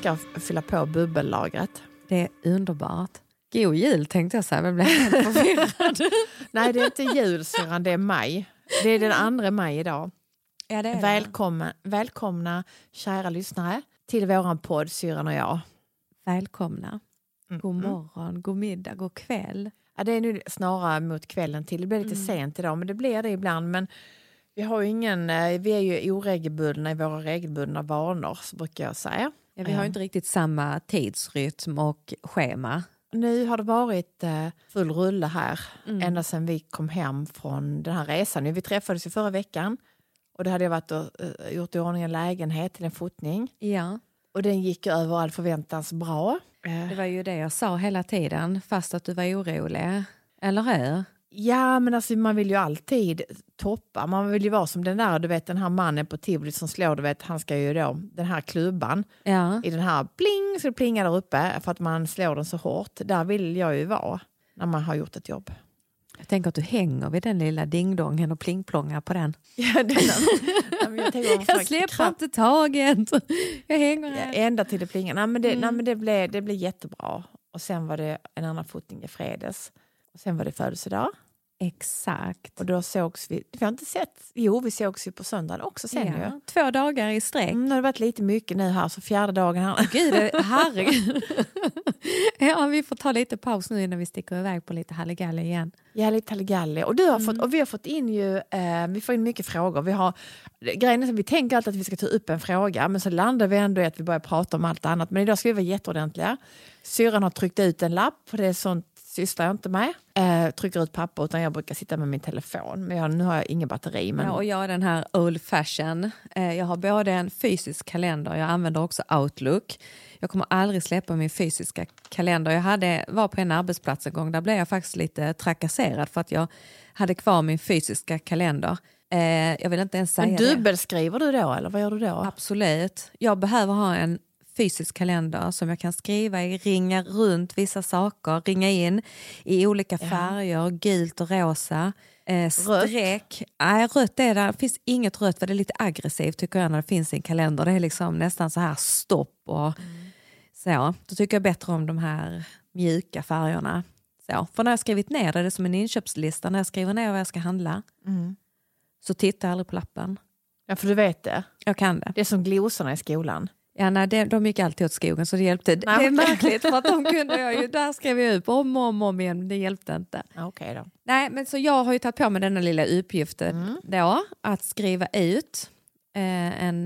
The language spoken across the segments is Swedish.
älskar att fylla på bubbellagret. Det är underbart. God jul tänkte jag säga, men blev helt förvirrad. Nej, det är inte jul, syrran, det är maj. Det är den 2 maj idag. Ja, det är Välkomna kära lyssnare till våran podd Syrran och jag. Välkomna. God morgon, god middag, god kväll. Ja, det är nu snarare mot kvällen till. Det blir lite sent idag, men det blir det ibland. Men vi har ju vi är ju oregelbundna i våra regelbundna vanor, så brukar jag säga. Ja, vi har ju inte riktigt samma tidsrytm och schema. Nu har det varit full rulle här ända sedan vi kom hem från den här resan. Vi träffades ju förra veckan och det hade jag varit och gjort i ordning en lägenhet till en fotning. Ja. Och den gick över all förväntans bra. Det var ju det jag sa hela tiden, fast att du var orolig. Eller hur? Ja, men alltså man vill ju alltid toppa. Man vill ju vara som den där, du vet, den här mannen på Tivoli som slår, du vet, han ska ju då, den här klubban i den här pling, så det plingar där uppe för att man slår den så hårt. Där vill jag ju vara när man har gjort ett jobb. Jag tänker att du hänger vid den lilla dingdongen och plingplongar på den. Ja, jag släpper inte taget. Jag hänger här. Ja, ända till det plingar. Nej, men det blev jättebra. Och sen var det en annan fotning i fredags. Och sen var det födelsedag. Exakt. Och då sågs vi, vi har inte sett, vi sågs ju på söndagen också sen ju. 2 dagar i sträck. Det har varit lite mycket nu här, så 4:e dagen här. Gud, herregud. Ja, vi får ta lite paus nu innan vi sticker iväg på lite halligalle igen. Ja, lite halligalle. Och, och vi har fått in ju, vi får in mycket frågor. Grejen är att vi tänker alltid att vi ska ta upp en fråga, men så landar vi ändå i att vi börjar prata om allt annat. Men idag ska vi vara jätteordentliga. Syrran har tryckt ut en lapp, för det är sånt sysslar jag inte med. Trycker ut papper, utan jag brukar sitta med min telefon. Men nu har jag ingen batteri. Men... Ja, och jag är den här old fashion. Jag har både en fysisk kalender, jag använder också Outlook. Jag kommer aldrig släppa min fysiska kalender. Jag var på en arbetsplats en gång, där blev jag faktiskt lite trakasserad för att jag hade kvar min fysiska kalender. Jag vill inte ens säga men dubbelskriver du då, eller vad gör du då? Absolut. Jag behöver ha en fysisk kalender som jag kan skriva i, ringa runt vissa saker, ringa in i olika färger, gult och rosa, streck. Nej, rött är det finns inget rött, för det är lite aggressivt tycker jag när det finns i en kalender. Det är liksom nästan så här stopp och så. Då tycker jag bättre om de här mjuka färgerna. Så, för när jag skrivit ner det är det som en inköpslista, när jag skriver ner vad jag ska handla så tittar jag aldrig på lappen. Ja, för du vet det. Jag kan det. Det är som glosarna i skolan. Ja, nej, de gick alltid åt skogen, så det hjälpte. Nej, det är märkligt, för att de kunde jag ju, där skrev jag upp om igen, det hjälpte inte. Okej då. Nej, men så jag har ju tagit på mig denna lilla uppgiften då, att skriva ut en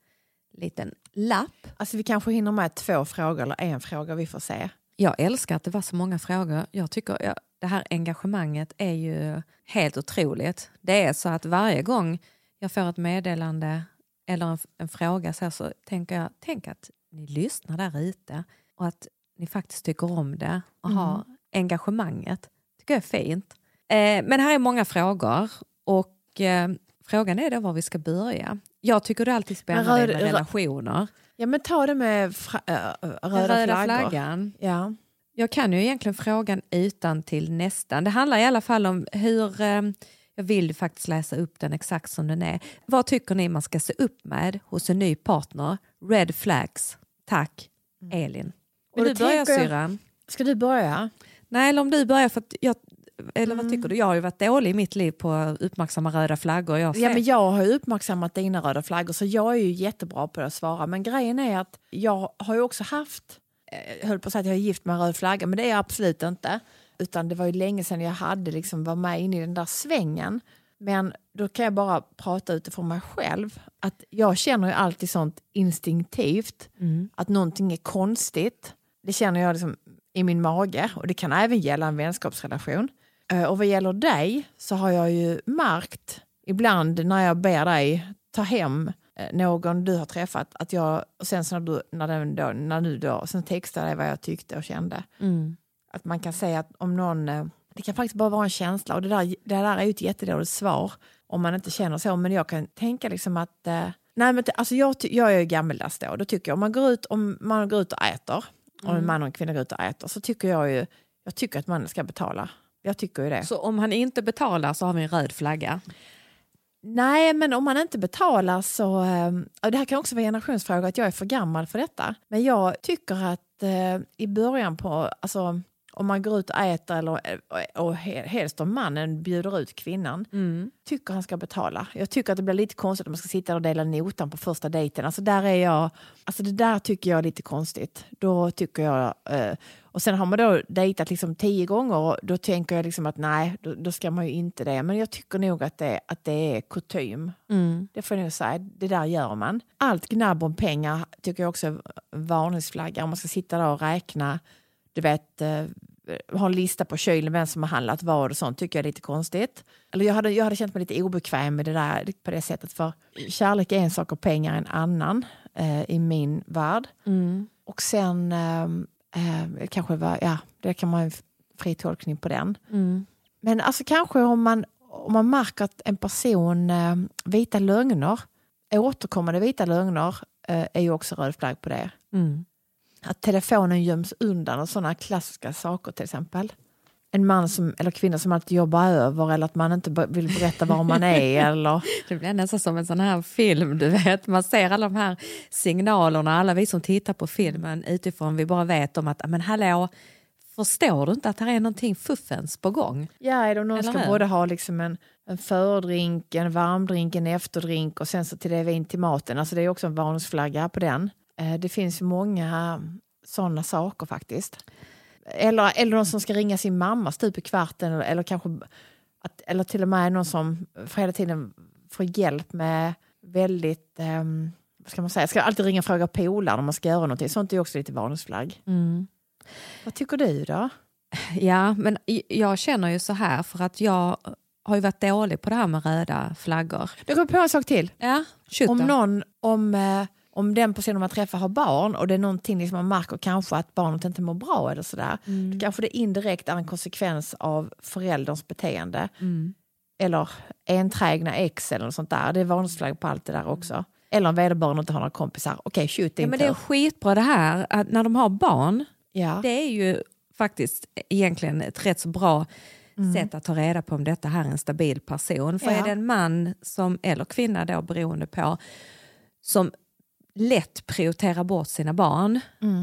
liten lapp. Alltså vi kanske hinner med 2 frågor eller 1 fråga, vi får se. Jag älskar att det var så många frågor. Jag tycker det här engagemanget är ju helt otroligt. Det är så att varje gång jag får ett meddelande eller en fråga så tänker jag, tänk att ni lyssnar där ute och att ni faktiskt tycker om det och har engagemanget. Tycker jag är fint. Men här är många frågor och frågan är då var vi ska börja. Jag tycker det är alltid spännande med relationer. Ja, men ta det med röda flaggan. Ja. Jag kan ju egentligen frågan utan till nästan. Det handlar i alla fall om hur... Jag vill faktiskt läsa upp den exakt som den är. Vad tycker ni man ska se upp med hos en ny partner? Red flags. Tack, Elin. Vill du börja, syrran? Ska du börja? Nej, eller om du börjar, för att eller vad tycker du? Jag har ju varit dålig i mitt liv på att uppmärksamma röda flaggor. Ja, men jag har ju uppmärksammat dina röda flaggor, så jag är ju jättebra på att svara. Men grejen är att jag har ju också haft, jag höll på att säga att jag är gift med en röd flagga, men det är jag absolut inte. Utan det var ju länge sedan jag hade var med in i den där svängen. Men då kan jag bara prata utifrån mig själv. Att jag känner ju alltid sånt instinktivt. Att någonting är konstigt. Det känner jag liksom i min mage. Och det kan även gälla en vänskapsrelation. Och vad gäller dig så har jag ju märkt ibland när jag ber dig ta hem någon du har träffat. Att jag, och sen så när du då sen textar dig vad jag tyckte och kände. Att man kan säga att om någon, det kan faktiskt bara vara en känsla, och det där är ju ett jättedåligt svar om man inte känner så, men jag kan tänka liksom att nej, men alltså jag är ju gammaldags då tycker jag, om man går ut och äter, om en man och en kvinna går ut och äter, så tycker jag tycker att man ska betala. Jag tycker ju det. Så om han inte betalar så har vi en röd flagga? Nej, men om man inte betalar så... det här kan också vara en generationsfråga att jag är för gammal för detta. Men jag tycker att i början på... Alltså, om man går ut och äter och helst om mannen bjuder ut kvinnan, tycker han ska betala. Jag tycker att det blir lite konstigt om man ska sitta och dela notan på första dejten. Alltså där är jag... Alltså det där tycker jag är lite konstigt. Då tycker jag... och sen har man då dejtat liksom 10 gånger och då tänker jag liksom att nej, då ska man ju inte det. Men jag tycker nog att det är kutym. Det får jag nog säga. Det där gör man. Allt gnabb om pengar tycker jag också är varningsflagga. Om man ska sitta där och räkna, du vet... ha en lista på kylen, vem som har handlat vad och sånt, tycker jag är lite konstigt. Eller jag hade känt mig lite obekväm med det där på det sättet, för kärlek är en sak och pengar en annan i min värld. Och sen kanske det kan man ha en fri tolkning på den. Men alltså kanske om man märker att en person vita lögner, återkommande vita lögner, är ju också röd flagg på det. Att telefonen göms undan och sådana klassiska saker till exempel. En man eller kvinna som alltid jobbar över, eller att man inte vill berätta var man är. Eller... Det blir nästan som en sån här film, du vet. Man ser alla de här signalerna, alla vi som tittar på filmen utifrån, vi bara vet om att, men hallå, förstår du inte att det är någonting fuffens på gång? Ja, är det någon ska både ha liksom en fördrink, en varmdrink, en efterdrink och sen så till det vin till maten. Alltså det är också en varningsflagga på den. Det finns ju många sådana saker faktiskt. Eller någon som ska ringa sin mamma stup i kvarten, eller kanske eller till och med någon som för hela tiden får hjälp med väldigt, vad ska man säga, ska alltid ringa och fråga polaren om man ska göra någonting. Sånt är också lite varningsflagg. Vad tycker du då? Ja, men jag känner ju så här, för att jag har ju varit dålig på det här med röda flaggor. Det kommer på en sak till. Ja, om den personen man träffar har barn och det är någonting liksom man märker kanske att barnet inte mår bra eller sådär. Då kanske det indirekt är en konsekvens av förälderns beteende. Eller enträgna ex eller något sånt där. Det är varningsflagg på allt det där också. Eller om vederbörande inte har några kompisar. Okej, shoot inte. Men det är skitbra det här att när de har barn, det är ju faktiskt egentligen ett rätt så bra sätt att ta reda på om detta här är en stabil person. För är det en man eller kvinna då, beroende på, som lätt prioriterar bort sina barn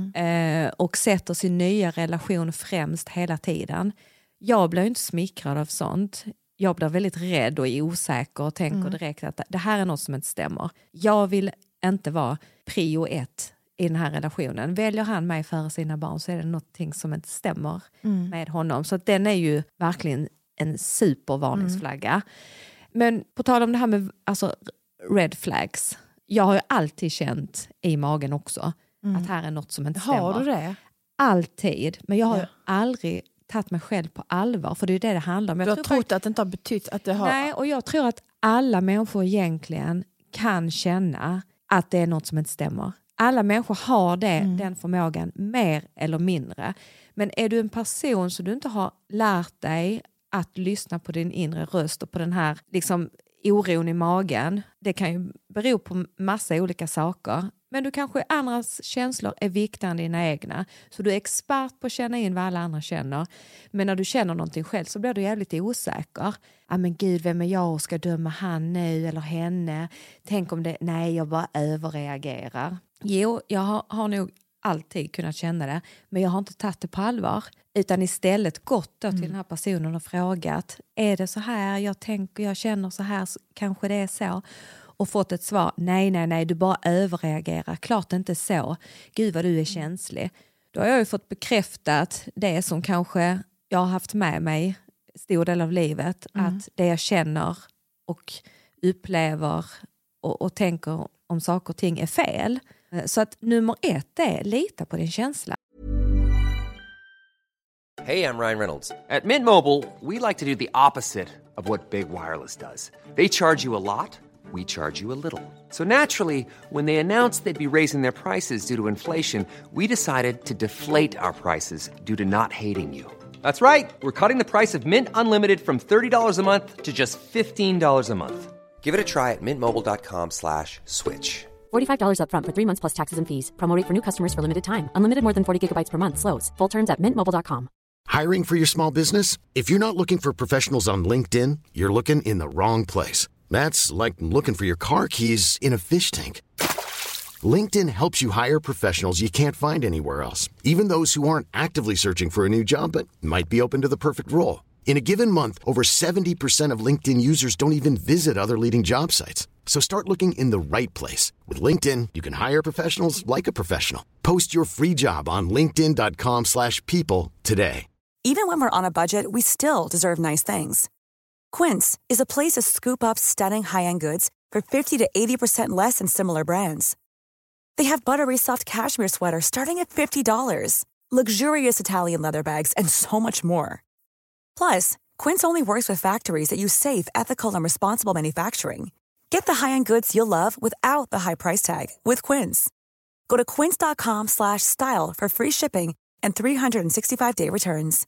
och sätter sin nya relation främst hela tiden. Jag blir inte smickrad av sånt. Jag blir väldigt rädd och osäker och tänker direkt att det här är något som inte stämmer. Jag vill inte vara prio 1 i den här relationen. Väljer han mig före sina barn så är det någonting som inte stämmer med honom. Så att den är ju verkligen en supervarningsflagga. Men på tal om det här med alltså, red flags. Jag har ju alltid känt i magen också att här är något som inte stämmer. Har du det? Alltid. Men jag har ju aldrig tagit mig själv på allvar. För det är det handlar om. Du har trott att det inte har betytt att det har... Nej, och jag tror att alla människor egentligen kan känna att det är något som inte stämmer. Alla människor har den förmågan mer eller mindre. Men är du en person som du inte har lärt dig att lyssna på din inre röst och på den här liksom oron i magen. Det kan ju bero på massa olika saker. Men du kanske andras känslor är viktigare än dina egna. Så du är expert på att känna in vad alla andra känner. Men när du känner någonting själv så blir du jävligt osäker. Ja men gud, vem är jag och ska döma han nu eller henne? Tänk om det, nej jag bara överreagerar. Jo, jag har nog alltid kunnat känna det. Men jag har inte tagit det på allvar. Utan istället gått då till den här personen och frågat. Är det så här jag känner så här, kanske det är så. Och fått ett svar. Nej, du bara överreagerar. Klart inte så. Gud vad du är känslig. Då har jag ju fått bekräftat det som kanske jag har haft med mig stor del av livet. Att det jag känner och upplever och tänker om saker och ting är fel. Så att nummer 1 är lita på din känsla. Hey, I'm Ryan Reynolds. At Mint Mobile, we like to do the opposite of what Big Wireless does. They charge you a lot, we charge you a little. So naturally, when they announced they'd be raising their prices due to inflation, we decided to deflate our prices due to not hating you. That's right. We're cutting the price of Mint Unlimited from $30 a month to just $15 a month. Give it a try at mintmobile.com/switch. $45 up front for 3 months plus taxes and fees. Promo rate for new customers for limited time. Unlimited more than 40 gigabytes per month. Slows full terms at mintmobile.com. Hiring for your small business? If you're not looking for professionals on LinkedIn, you're looking in the wrong place. That's like looking for your car keys in a fish tank. LinkedIn helps you hire professionals you can't find anywhere else, even those who aren't actively searching for a new job but might be open to the perfect role. In a given month, over 70% of LinkedIn users don't even visit other leading job sites. So start looking in the right place. With LinkedIn, you can hire professionals like a professional. Post your free job on linkedin.com/people today. Even when we're on a budget, we still deserve nice things. Quince is a place to scoop up stunning high-end goods for 50 to 80% less than similar brands. They have buttery soft cashmere sweaters starting at $50, luxurious Italian leather bags, and so much more. Plus, Quince only works with factories that use safe, ethical, and responsible manufacturing. Get the high-end goods you'll love without the high price tag with Quince. Go to quince.com/style for free shipping and 365-day returns.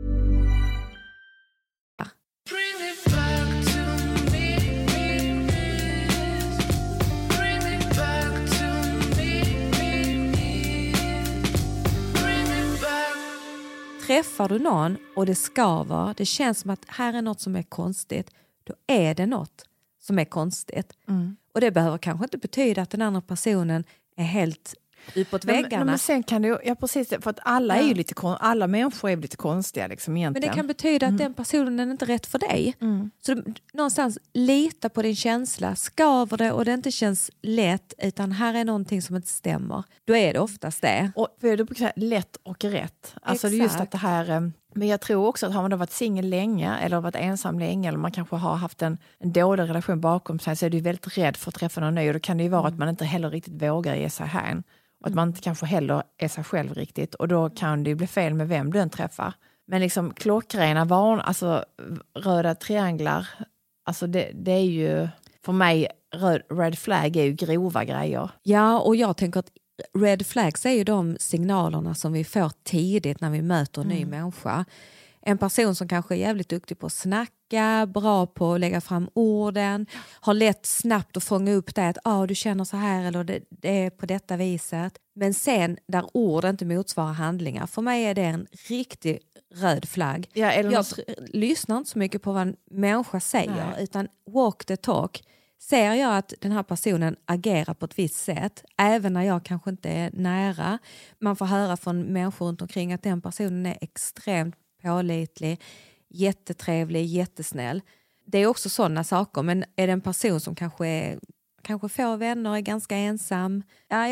Träffar du någon och det skaver, det känns som att här är något som är konstigt, då är det något som är konstigt. Och det behöver kanske inte betyda att den andra personen är helt uppåt väggarna. Men sen kan det ju, precis, för att alla är ju lite alla människor är lite konstiga liksom egentligen. Men det kan betyda att den personen är inte rätt för dig. Så någonstans lita på din känsla, skaver det och det inte känns lätt, utan här är någonting som inte stämmer. Då är det oftast det. Och för du brukar säga lätt och rätt. Alltså det är just att det här, men jag tror också att har man då varit singel länge eller varit ensam länge eller man kanske har haft en dålig relation bakom sig, så är du väldigt rädd för att träffa någon ny, och då kan det ju vara att man inte heller riktigt vågar ge sig hän. Och att man inte kanske heller är sig själv riktigt. Och då kan det ju bli fel med vem du än träffar. Men liksom klockrena alltså röda trianglar, alltså det är ju för mig, red flag är ju grova grejer. Ja, och jag tänker att red flags är ju de signalerna som vi får tidigt när vi möter en ny människa. En person som kanske är jävligt duktig på att snacka, bra på att lägga fram orden, har lätt snabbt att fånga upp det att du känner så här eller det är på detta viset. Men sen där ord inte motsvarar handlingar, för mig är det en riktig röd flagg. Ja, jag lyssnar inte så mycket på vad en människa säger, utan walk the talk. Ser jag att den här personen agerar på ett visst sätt, även när jag kanske inte är nära, man får höra från människor runt omkring att den personen är extremt pålitlig, jättetrevlig, jättesnäll. Det är också sådana saker, men är det en person som kanske får vänner, är ganska ensam.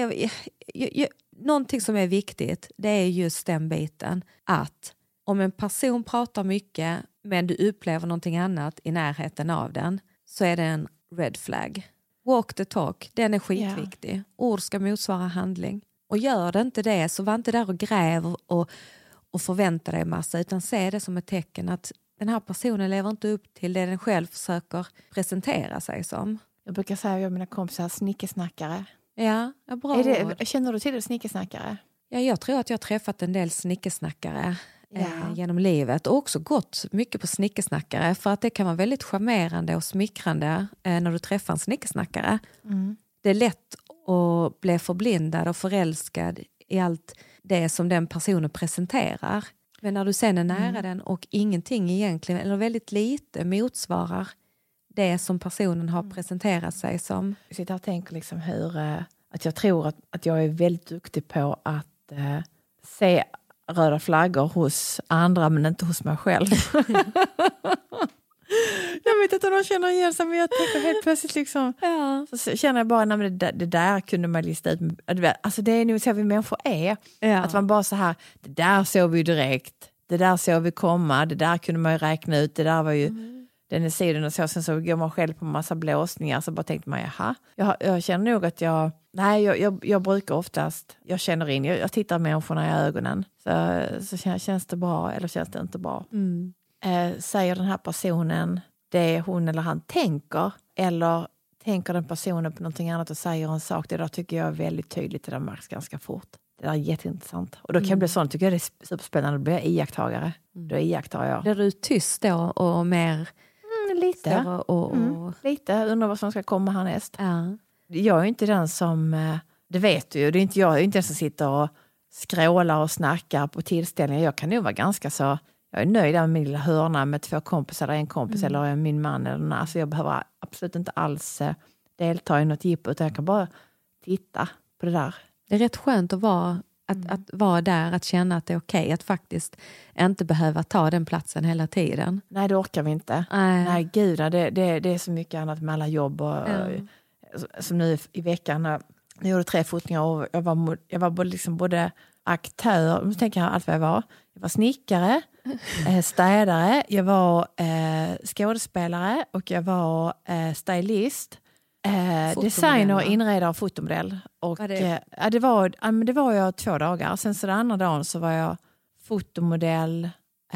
Någonting som är viktigt, det är just den biten att om en person pratar mycket men du upplever någonting annat i närheten av den, så är det en red flag. Walk the talk, den är skitviktig. Yeah. Ord ska motsvara handling. Och gör det inte det, så var inte där och gräv och förvänta dig massa, utan se det som ett tecken att den här personen lever inte upp till det den själv försöker presentera sig som. Jag brukar säga att mina kompisar snickesnackare. Ja, bra. Känner du till det, snickesnackare? Ja, jag tror att jag har träffat en del snickesnackare genom livet och också gått mycket på snickesnackare, för att det kan vara väldigt charmerande och smickrande när du träffar en snickesnackare. Det är lätt att bli förblindad och förälskad i allt det som den personen presenterar. Men när du sen är nära den och ingenting egentligen, eller väldigt lite, motsvarar det som personen har presenterat sig som. Jag sitter och tänker liksom att jag tror att jag är väldigt duktig på att se röda flaggor hos andra, men inte hos mig själv. Jag vet inte om de känner igen sig, men jag tänker helt plötsligt liksom, så känner jag bara, det där kunde man lista ut. Alltså det är nog så vi människor är. Ja. Att man bara så här, det där såg vi direkt, det där såg vi komma, det där kunde man ju räkna ut, det där var ju den är sidan och så. Sen så går man själv på en massa blåsningar, så bara tänkte man, jag känner nog att jag brukar oftast, jag känner in, jag tittar människorna i ögonen, så känns det bra eller känns det inte bra. Säger den här personen det hon eller han tänker, eller tänker den personen på någonting annat och säger en sak, det där tycker jag är väldigt tydligt, det där märks ganska fort. Det där är jätteintressant. Och då kan jag bli sån, tycker jag det är superspännande, då blir jag iakttagare. Då iakttar jag. Blir du tyst då och mer lite. Lite, undrar vad som ska komma härnäst. Jag är inte den som, det vet du ju, jag är inte den som sitter och skrålar och snackar på tillställningar. Jag kan nog vara ganska så, jag är nöjd med min lilla hörna med 2 kompisar eller en kompis eller min man. Eller alltså jag behöver absolut inte alls delta i något jippo, utan jag kan bara titta på det där. Det är rätt skönt att vara, att vara där, att känna att det är okej, att faktiskt inte behöva ta den platsen hela tiden. Nej, det orkar vi inte. Nej gud, det är så mycket annat med alla jobb. Och, som nu i veckan, när jag gjorde 3 fotningar och jag var liksom både aktör, nu tänker jag allt vad jag var. Jag var snickare, städare, jag var skådespelare och jag var stylist. Designer, inredare och fotomodell. Och, det var jag 2 dagar. Sen så den andra dagen så var jag fotomodell,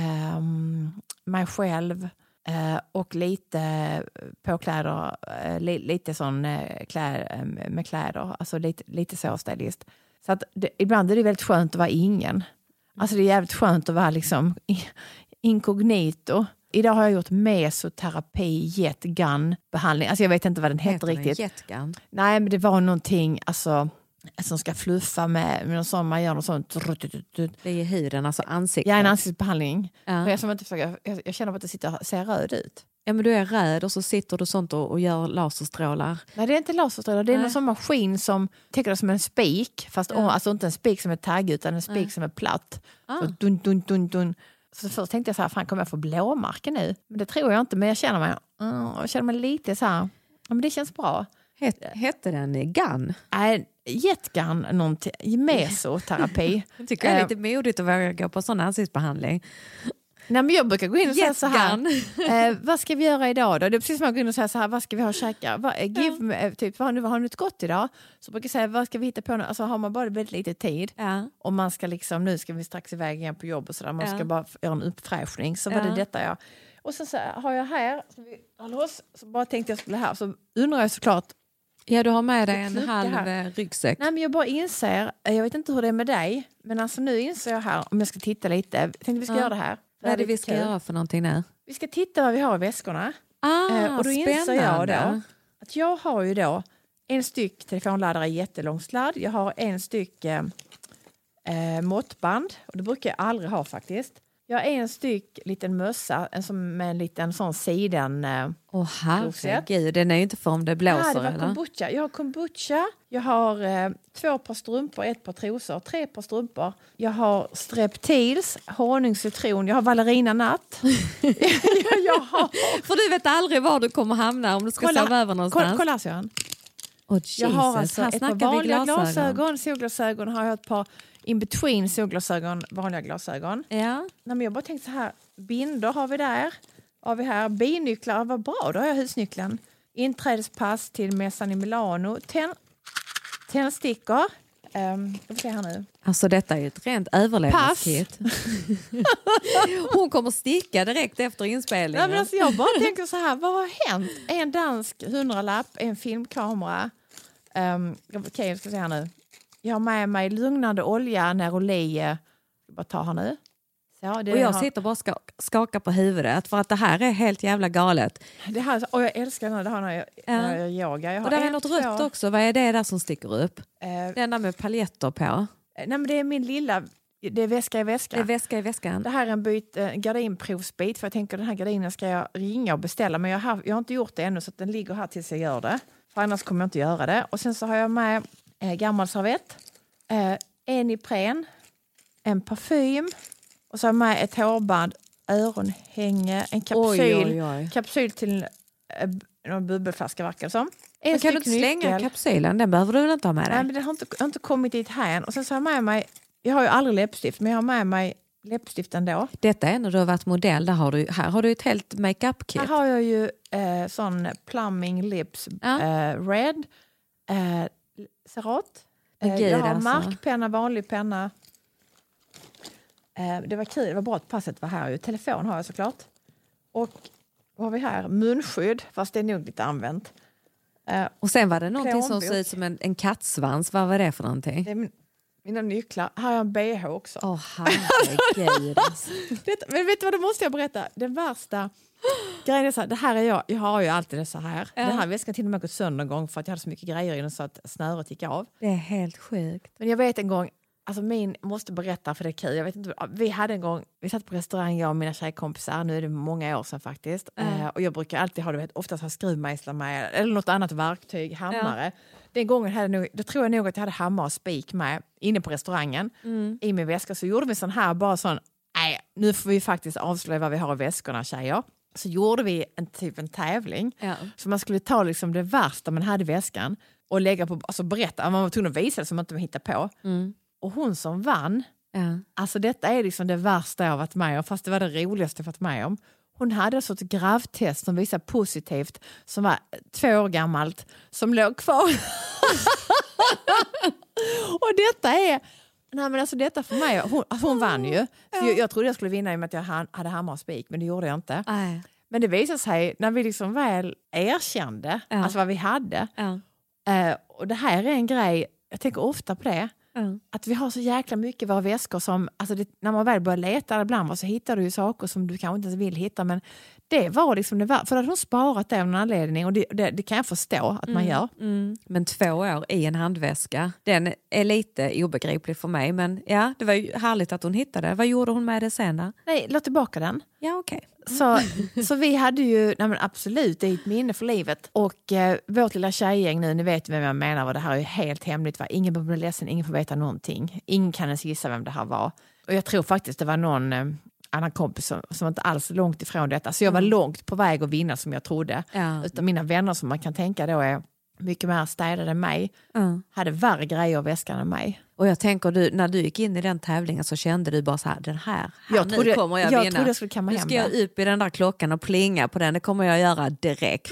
mig själv och lite påkläder, lite sån med kläder. Alltså lite så stylist. Så att ibland är det väldigt skönt att vara ingen. Alltså det är jävligt skönt att vara liksom inkognito. Idag har jag gjort mesoterapi, jetgun-behandling. Alltså jag vet inte vad den heter riktigt. Jetgun? Nej, men det var någonting alltså, som ska fluffa med någon sån, man gör något sånt. Det är huden, alltså ansiktet. Ja, en ansiktsbehandling. Ja. Jag känner att jag ser röd ut. Ja, men du är röd och så sitter du sånt och gör laserstrålar. Nej, det är inte laserstrålar. Det är någon sån maskin som tänker det som en spik. Fast alltså inte en spik som är tagg utan en spik som är platt. Så dun, dun, dun, dun. Så först tänkte jag så här, fan kommer jag få blåmärken nu? Men det tror jag inte, men jag känner mig lite så här, ja, men det känns bra. Hette den gun? Nej, jetgun, någonting, mesoterapi. Jag tycker det är lite modigt att våga gå på sån ansiktsbehandling. Nej, men jag brukar gå in och säga så här, vad ska vi göra idag då? Det är precis som att gå in och säga så här, vad ska vi ha och käka? Typ, vad har ni gott idag? Så brukar jag säga, vad ska vi hitta på nu? Alltså har man bara väldigt lite tid och man ska liksom, nu ska vi strax iväg igen på jobb och sådär, man ska bara göra en uppfräschning, så var det detta jag. Och så har jag här, så bara tänkte jag skulle här, så undrar jag såklart. Ja, du har med dig en halv ryggsäck. Nej, men jag bara inser, jag vet inte hur det är med dig, men alltså nu inser jag här, om jag ska titta lite, jag tänkte vi ska göra det här. Vad är det vi ska göra för någonting nu? Vi ska titta vad vi har i väskorna. Och då inser jag då att jag har ju då en styck telefonladdare, jättelång sladd. Jag har en styck måttband, och det brukar jag aldrig ha faktiskt. Jag har en styck liten mössa med en liten sån siden. Herregud, den är ju inte för om det blåser. Det var kombucha. Jag har kombucha. Jag har 2 par strumpor, 1 par trosor, 3 par strumpor. Jag har streptils, honungscitron. Jag har vallerina natt. För du vet aldrig var du kommer hamna om du ska sova över någonstans. Kolla Sören. Jag har alltså ett par vanliga glasögon. Solglasögon har jag ett par in between solglasögon, vanliga glasögon. Ja. Nej, men jag bara tänkte så här, bindor har vi där. Har vi här binycklar, vad bra, då har jag husnyckeln. Inträdespass till mässan i Milano. Tändstickor. Jag får se här nu. Alltså detta är ju ett rent överlevnadskit. Hon kommer sticka direkt efter inspelningen. Nej, men alltså jag bara tänker så här, vad har hänt? En dansk 100-lapp, en filmkamera. Okej, jag ska se här nu. Jag har med mig lugnande olja, Neroli. Jag bara tar här nu. Så, och jag sitter bara och skakar på huvudet för att det här är helt jävla galet. Det här, och jag älskar det här när jag yoga. Jag har och där är något rött också. Vad är det där som sticker upp? Den där med paljetter på. Nej, men det är min lilla, det är väska i väskan. Det är väska i väskan. Det här är en gardinprovsbit, för jag tänker den här gardinen ska jag ringa och beställa, men jag har inte gjort det ännu, så att den ligger här tills jag gör det. För annars kommer jag inte göra det. Och sen så har jag med gammal servett, en Ipren, en parfym, och så har jag med ett hårband, öronhänge, en kapsyl till någon bubbelflaska verkar som. Men kan du inte slänga kapsylen? Den behöver du väl inte ha med dig? Nej, men den har inte kommit dit här än. Och sen så har jag med mig, jag har ju aldrig läppstift, men jag har med mig läppstift ändå. Detta är när du har varit modell, här har du ett helt makeup-kit. Här har jag ju sån plumbing lips red, Cerat. Jag har markpenna, vanlig penna. Det var kul, det var bra att passet var här. Telefon har jag såklart. Och vad har vi här? Munskydd, fast det är nog lite använt. Och sen var det någonting som ser ut som en kattsvans. Vad var det för någonting? Det är mina nycklar. Här har jag en BH också. Herregud. Men vet du vad, det måste jag berätta. Den värsta grejen är så här, det här är jag har ju alltid det så här. Den här väskan till och med gått sönder en gång för att jag hade så mycket grejer i den så att snöret gick av. Det är helt sjukt. Men jag vet en gång, Alltså måste berätta för det är kul. Jag vet inte, vi hade en gång, vi satt på restaurang, jag och mina tjejkompisar, nu är det många år sedan faktiskt. Och jag brukar alltid ha, oftast ha skruvmejslar med, eller något annat verktyg, hammare. Den gången då tror jag nog att jag hade hammare och spik med inne på restaurangen. I min väska så gjorde vi sån här, bara sån, nej, nu får vi faktiskt avslöja vad vi har i väskorna, tjejer. Så gjorde vi en tävling. Ja. Så man skulle ta liksom det värsta man hade i väskan och lägga på, alltså berätta, man var tvungen att visa det som man inte hittade på. Och hon som vann, alltså detta är liksom det värsta jag har varit med om, fast det var det roligaste jag varit med om. Hon hade ett sorts gravtest som visade positivt, som var 2 år gammalt, som låg kvar. Och detta är... Nej, men alltså detta för mig, hon vann ju. Så jag trodde jag skulle vinna i och med att jag hade hammare och spik, men det gjorde jag inte. Men det visade sig, när vi liksom väl erkände alltså vad vi hade. Och det här är en grej, jag tänker ofta på det. Att vi har så jäkla mycket i våra väskor som, alltså när man väl börjar leta ibland så hittar du ju saker som du kanske inte ens vill hitta, men det var liksom det var, för att hon sparat det av någon anledning, och det kan jag förstå att man gör. Men 2 år i en handväska, den är lite obegriplig för mig, men ja, det var ju härligt att hon hittade. Vad gjorde hon med det sen då? Nej, låt tillbaka den. Ja, okej. Så vi hade ju, nej men absolut, det är ett minne för livet. Och vårt lilla tjejgäng nu, ni vet vem jag menar, vad det här är helt hemligt. Va? Ingen behöver bli ledsen, ingen får veta någonting. Ingen kan ens gissa vem det här var. Och jag tror faktiskt det var någon annan kompis som inte alls långt ifrån detta. Så jag var långt på väg att vinna som jag trodde. Utan mina vänner som man kan tänka då är mycket mer städade än mig. Hade värre grejer i väskan än mig. Och jag tänker, när du gick in i den tävlingen så kände du bara så här, den här nu kommer jag vinna. Jag trodde jag skulle kamma hem. Nu ska jag upp i den där klockan och plinga på den. Det kommer jag göra direkt.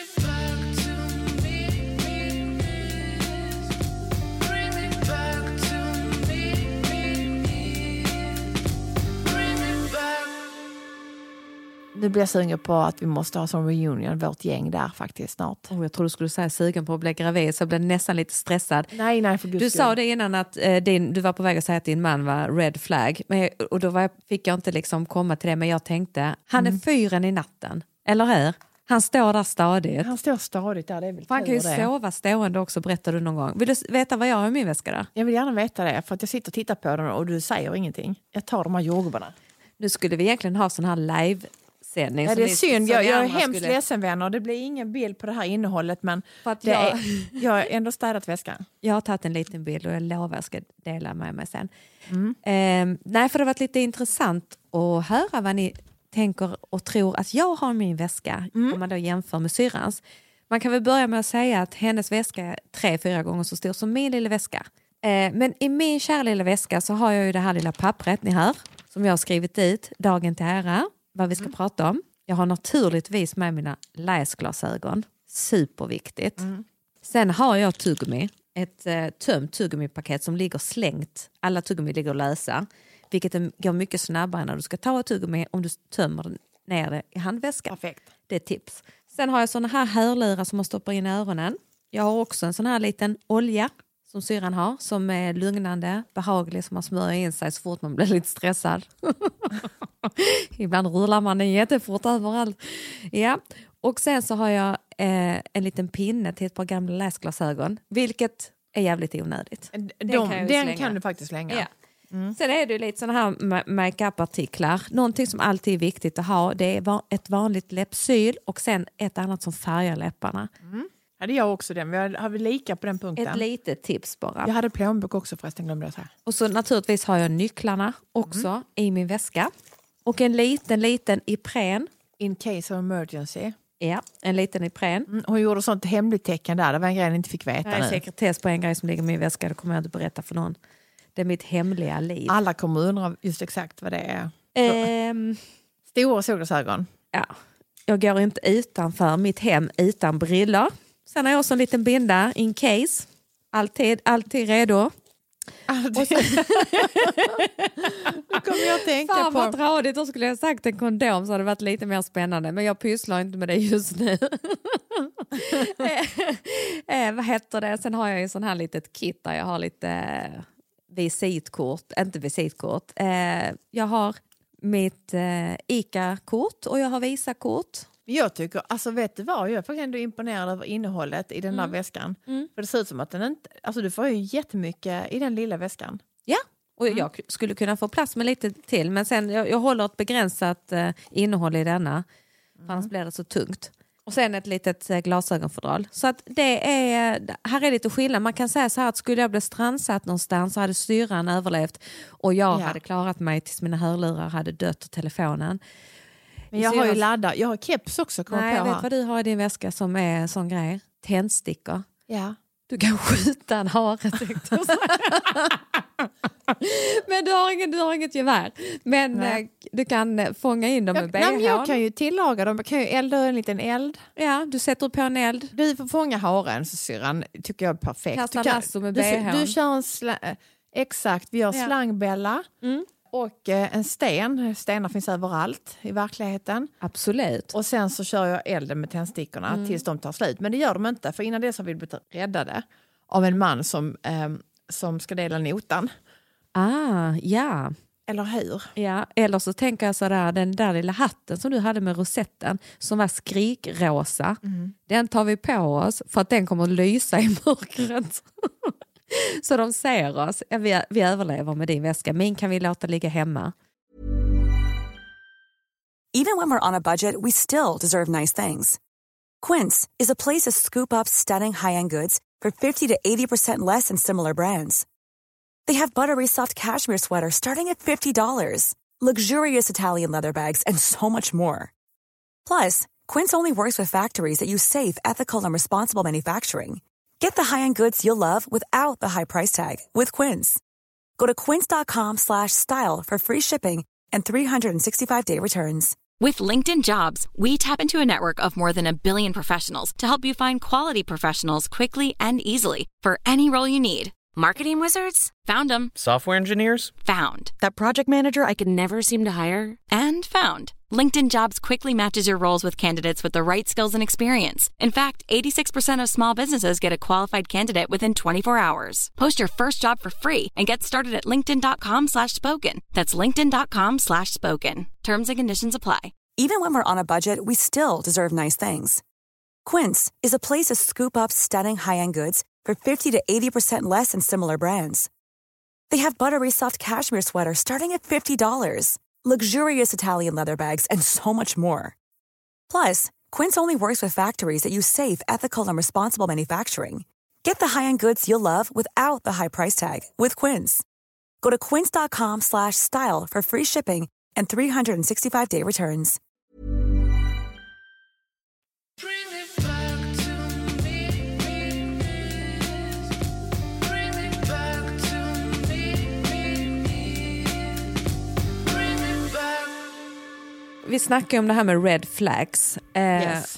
Nu blir jag sugen på att vi måste ha som reunion, vårt gäng där faktiskt snart. Jag tror du skulle säga sugen på att bli gravid, så jag blev nästan lite stressad. Nej, för Guds Du sa det innan att du var på väg att säga att din man var red flag. Och då fick jag inte liksom komma till det, men jag tänkte, han är 4 i natten, eller hur? Han står där stadigt. Han står stadigt där, det är väl. Han kan ju sova stående också, berättar du någon gång. Vill du veta vad jag har i min väska där? Jag vill gärna veta det, för att jag sitter och tittar på den och du säger ingenting. Jag tar de här jordgubbarna. Nu skulle vi egentligen ha sån här live. Ja, det är synd. Jag är hemskt ledsen, vänner. Det blir ingen bild på det här innehållet, men för att jag har ändå städat väskan. Jag har tagit en liten bild och jag lovar att jag ska dela med mig sen. Nej, för det har varit lite intressant att höra vad ni tänker och tror att jag har i min väska. Om man då jämför med syrrans. Man kan väl börja med att säga att hennes väska är 3-4 gånger så stor som min lilla väska. Men i min kära lilla väska så har jag ju det här lilla pappret ni hör, som jag har skrivit dit, dagen till ära, vad vi ska prata om. Jag har naturligtvis med mina läsglasögon. Superviktigt. Sen har jag tuggummi. Ett tömt tuggummipaket som ligger slängt. Alla tuggummi ligger lösa. Vilket går mycket snabbare när du ska ta ett tuggummi om du tömmer ner det i handväskan. Perfekt. Det är tips. Sen har jag såna här hörlurar som man stoppar in i öronen. Jag har också en sån här liten olja som syrran har, som är lugnande, behaglig, som man smörjer in sig så fort man blir lite stressad. Ibland rullar man den jättefort överallt. Ja. Och sen så har jag en liten pinne till ett par gamla läsglasögon, vilket är jävligt onödigt. Den kan du faktiskt slänga. Ja. Sen är det lite sådana här make-up-artiklar. Någonting som alltid är viktigt att ha, det är ett vanligt läppsyl och sen ett annat som färgar läpparna. Ja, det är jag också den. Har vi lika på den punkten? Ett litet tips bara. Jag hade plånbok också förresten, glömde jag säga. Och så naturligtvis har jag nycklarna också i min väska. Och en liten Ipren. In case of emergency. Ja, en liten Ipren. Hon gjorde sånt hemligt tecken där. Det var en grej jag inte fick veta. Jag är sekretess på en grej som ligger i min väska. Det kommer jag inte berätta för någon. Det är mitt hemliga liv. Alla kommer undra just exakt vad det är. Stora solglasögon. Ja, jag går inte utanför mitt hem utan brillor. Sen har jag också en liten binda, in case. Alltid redo. Nu kommer jag att tänka fan, på... Fan vad tradigt, då skulle jag sagt en kondom så hade det varit lite mer spännande. Men jag pysslar inte med det just nu. Vad heter det? Sen har jag ju sån här litet kit där jag har lite visitkort. Inte visitkort. Jag har mitt ICA-kort och jag har Visa-kort. Jag tycker, alltså vet du vad, jag är faktiskt ändå imponerad över innehållet i den där väskan. För det ser ut som att den inte, alltså du får ju jättemycket i den lilla väskan. Ja, och jag skulle kunna få plats med lite till. Men sen jag håller ett begränsat innehåll i denna. För annars blir det så tungt. Och sen ett litet glasögonfodral. Så att här är lite skillnad. Man kan säga så här att skulle jag bli strandsatt någonstans så hade styran överlevt. Och jag hade klarat mig tills mina hörlurar hade dött och telefonen. Men jag har ju laddar. Jag har keps också. Nej, jag vet vad du har i din väska som är en sån grej. Tändstickor. Ja. Du kan skjuta en hare. Men du har inget gevär. Men du kan fånga in dem med bh. Jag kan ju tillaga dem. Jag kan ju elda en liten eld. Ja, du sätter på en eld. Du får fånga haren, så syrran. Tycker jag är perfekt. Kasta lasso med bh. Du kör exakt, vi gör slangbälla. Och en sten. Stenar finns överallt i verkligheten. Absolut. Och sen så kör jag elden med tändstickorna tills de tar slut. Men det gör de inte, för innan det så vill vi bli räddade av en man som ska dela notan. Ja. Eller hur? Ja, eller så tänker jag sådär, den där lilla hatten som du hade med rosetten som var skrikrosa. Den tar vi på oss för att den kommer att lysa i mörkret. Så de ser oss. Vi överlever med din väska. Min kan vi låta ligga hemma. Even when we're on a budget, we still deserve nice things. Quince is a place to scoop up stunning high-end goods for 50 to 80% less than similar brands. They have buttery soft cashmere sweaters starting at $50, luxurious Italian leather bags, and so much more. Plus, Quince only works with factories that use safe, ethical, and responsible manufacturing. Get the high-end goods you'll love without the high price tag with Quince. Go to quince.com/style for free shipping and 365-day returns. With LinkedIn Jobs, we tap into a network of more than 1 billion professionals to help you find quality professionals quickly and easily for any role you need. Marketing wizards? Found them. Software engineers? Found. That project manager I could never seem to hire? And found. LinkedIn Jobs quickly matches your roles with candidates with the right skills and experience. In fact, 86% of small businesses get a qualified candidate within 24 hours. Post your first job for free and get started at linkedin.com/spoken. That's linkedin.com/spoken. Terms and conditions apply. Even when we're on a budget, we still deserve nice things. Quince is a place to scoop up stunning high-end goods for 50 to 80% less than similar brands. They have buttery soft cashmere sweaters starting at $50, luxurious Italian leather bags, and so much more. Plus, Quince only works with factories that use safe, ethical, and responsible manufacturing. Get the high-end goods you'll love without the high price tag with Quince. Go to quince.com/style for free shipping and 365-day returns. Vi snackar om det här med red flags. Yes.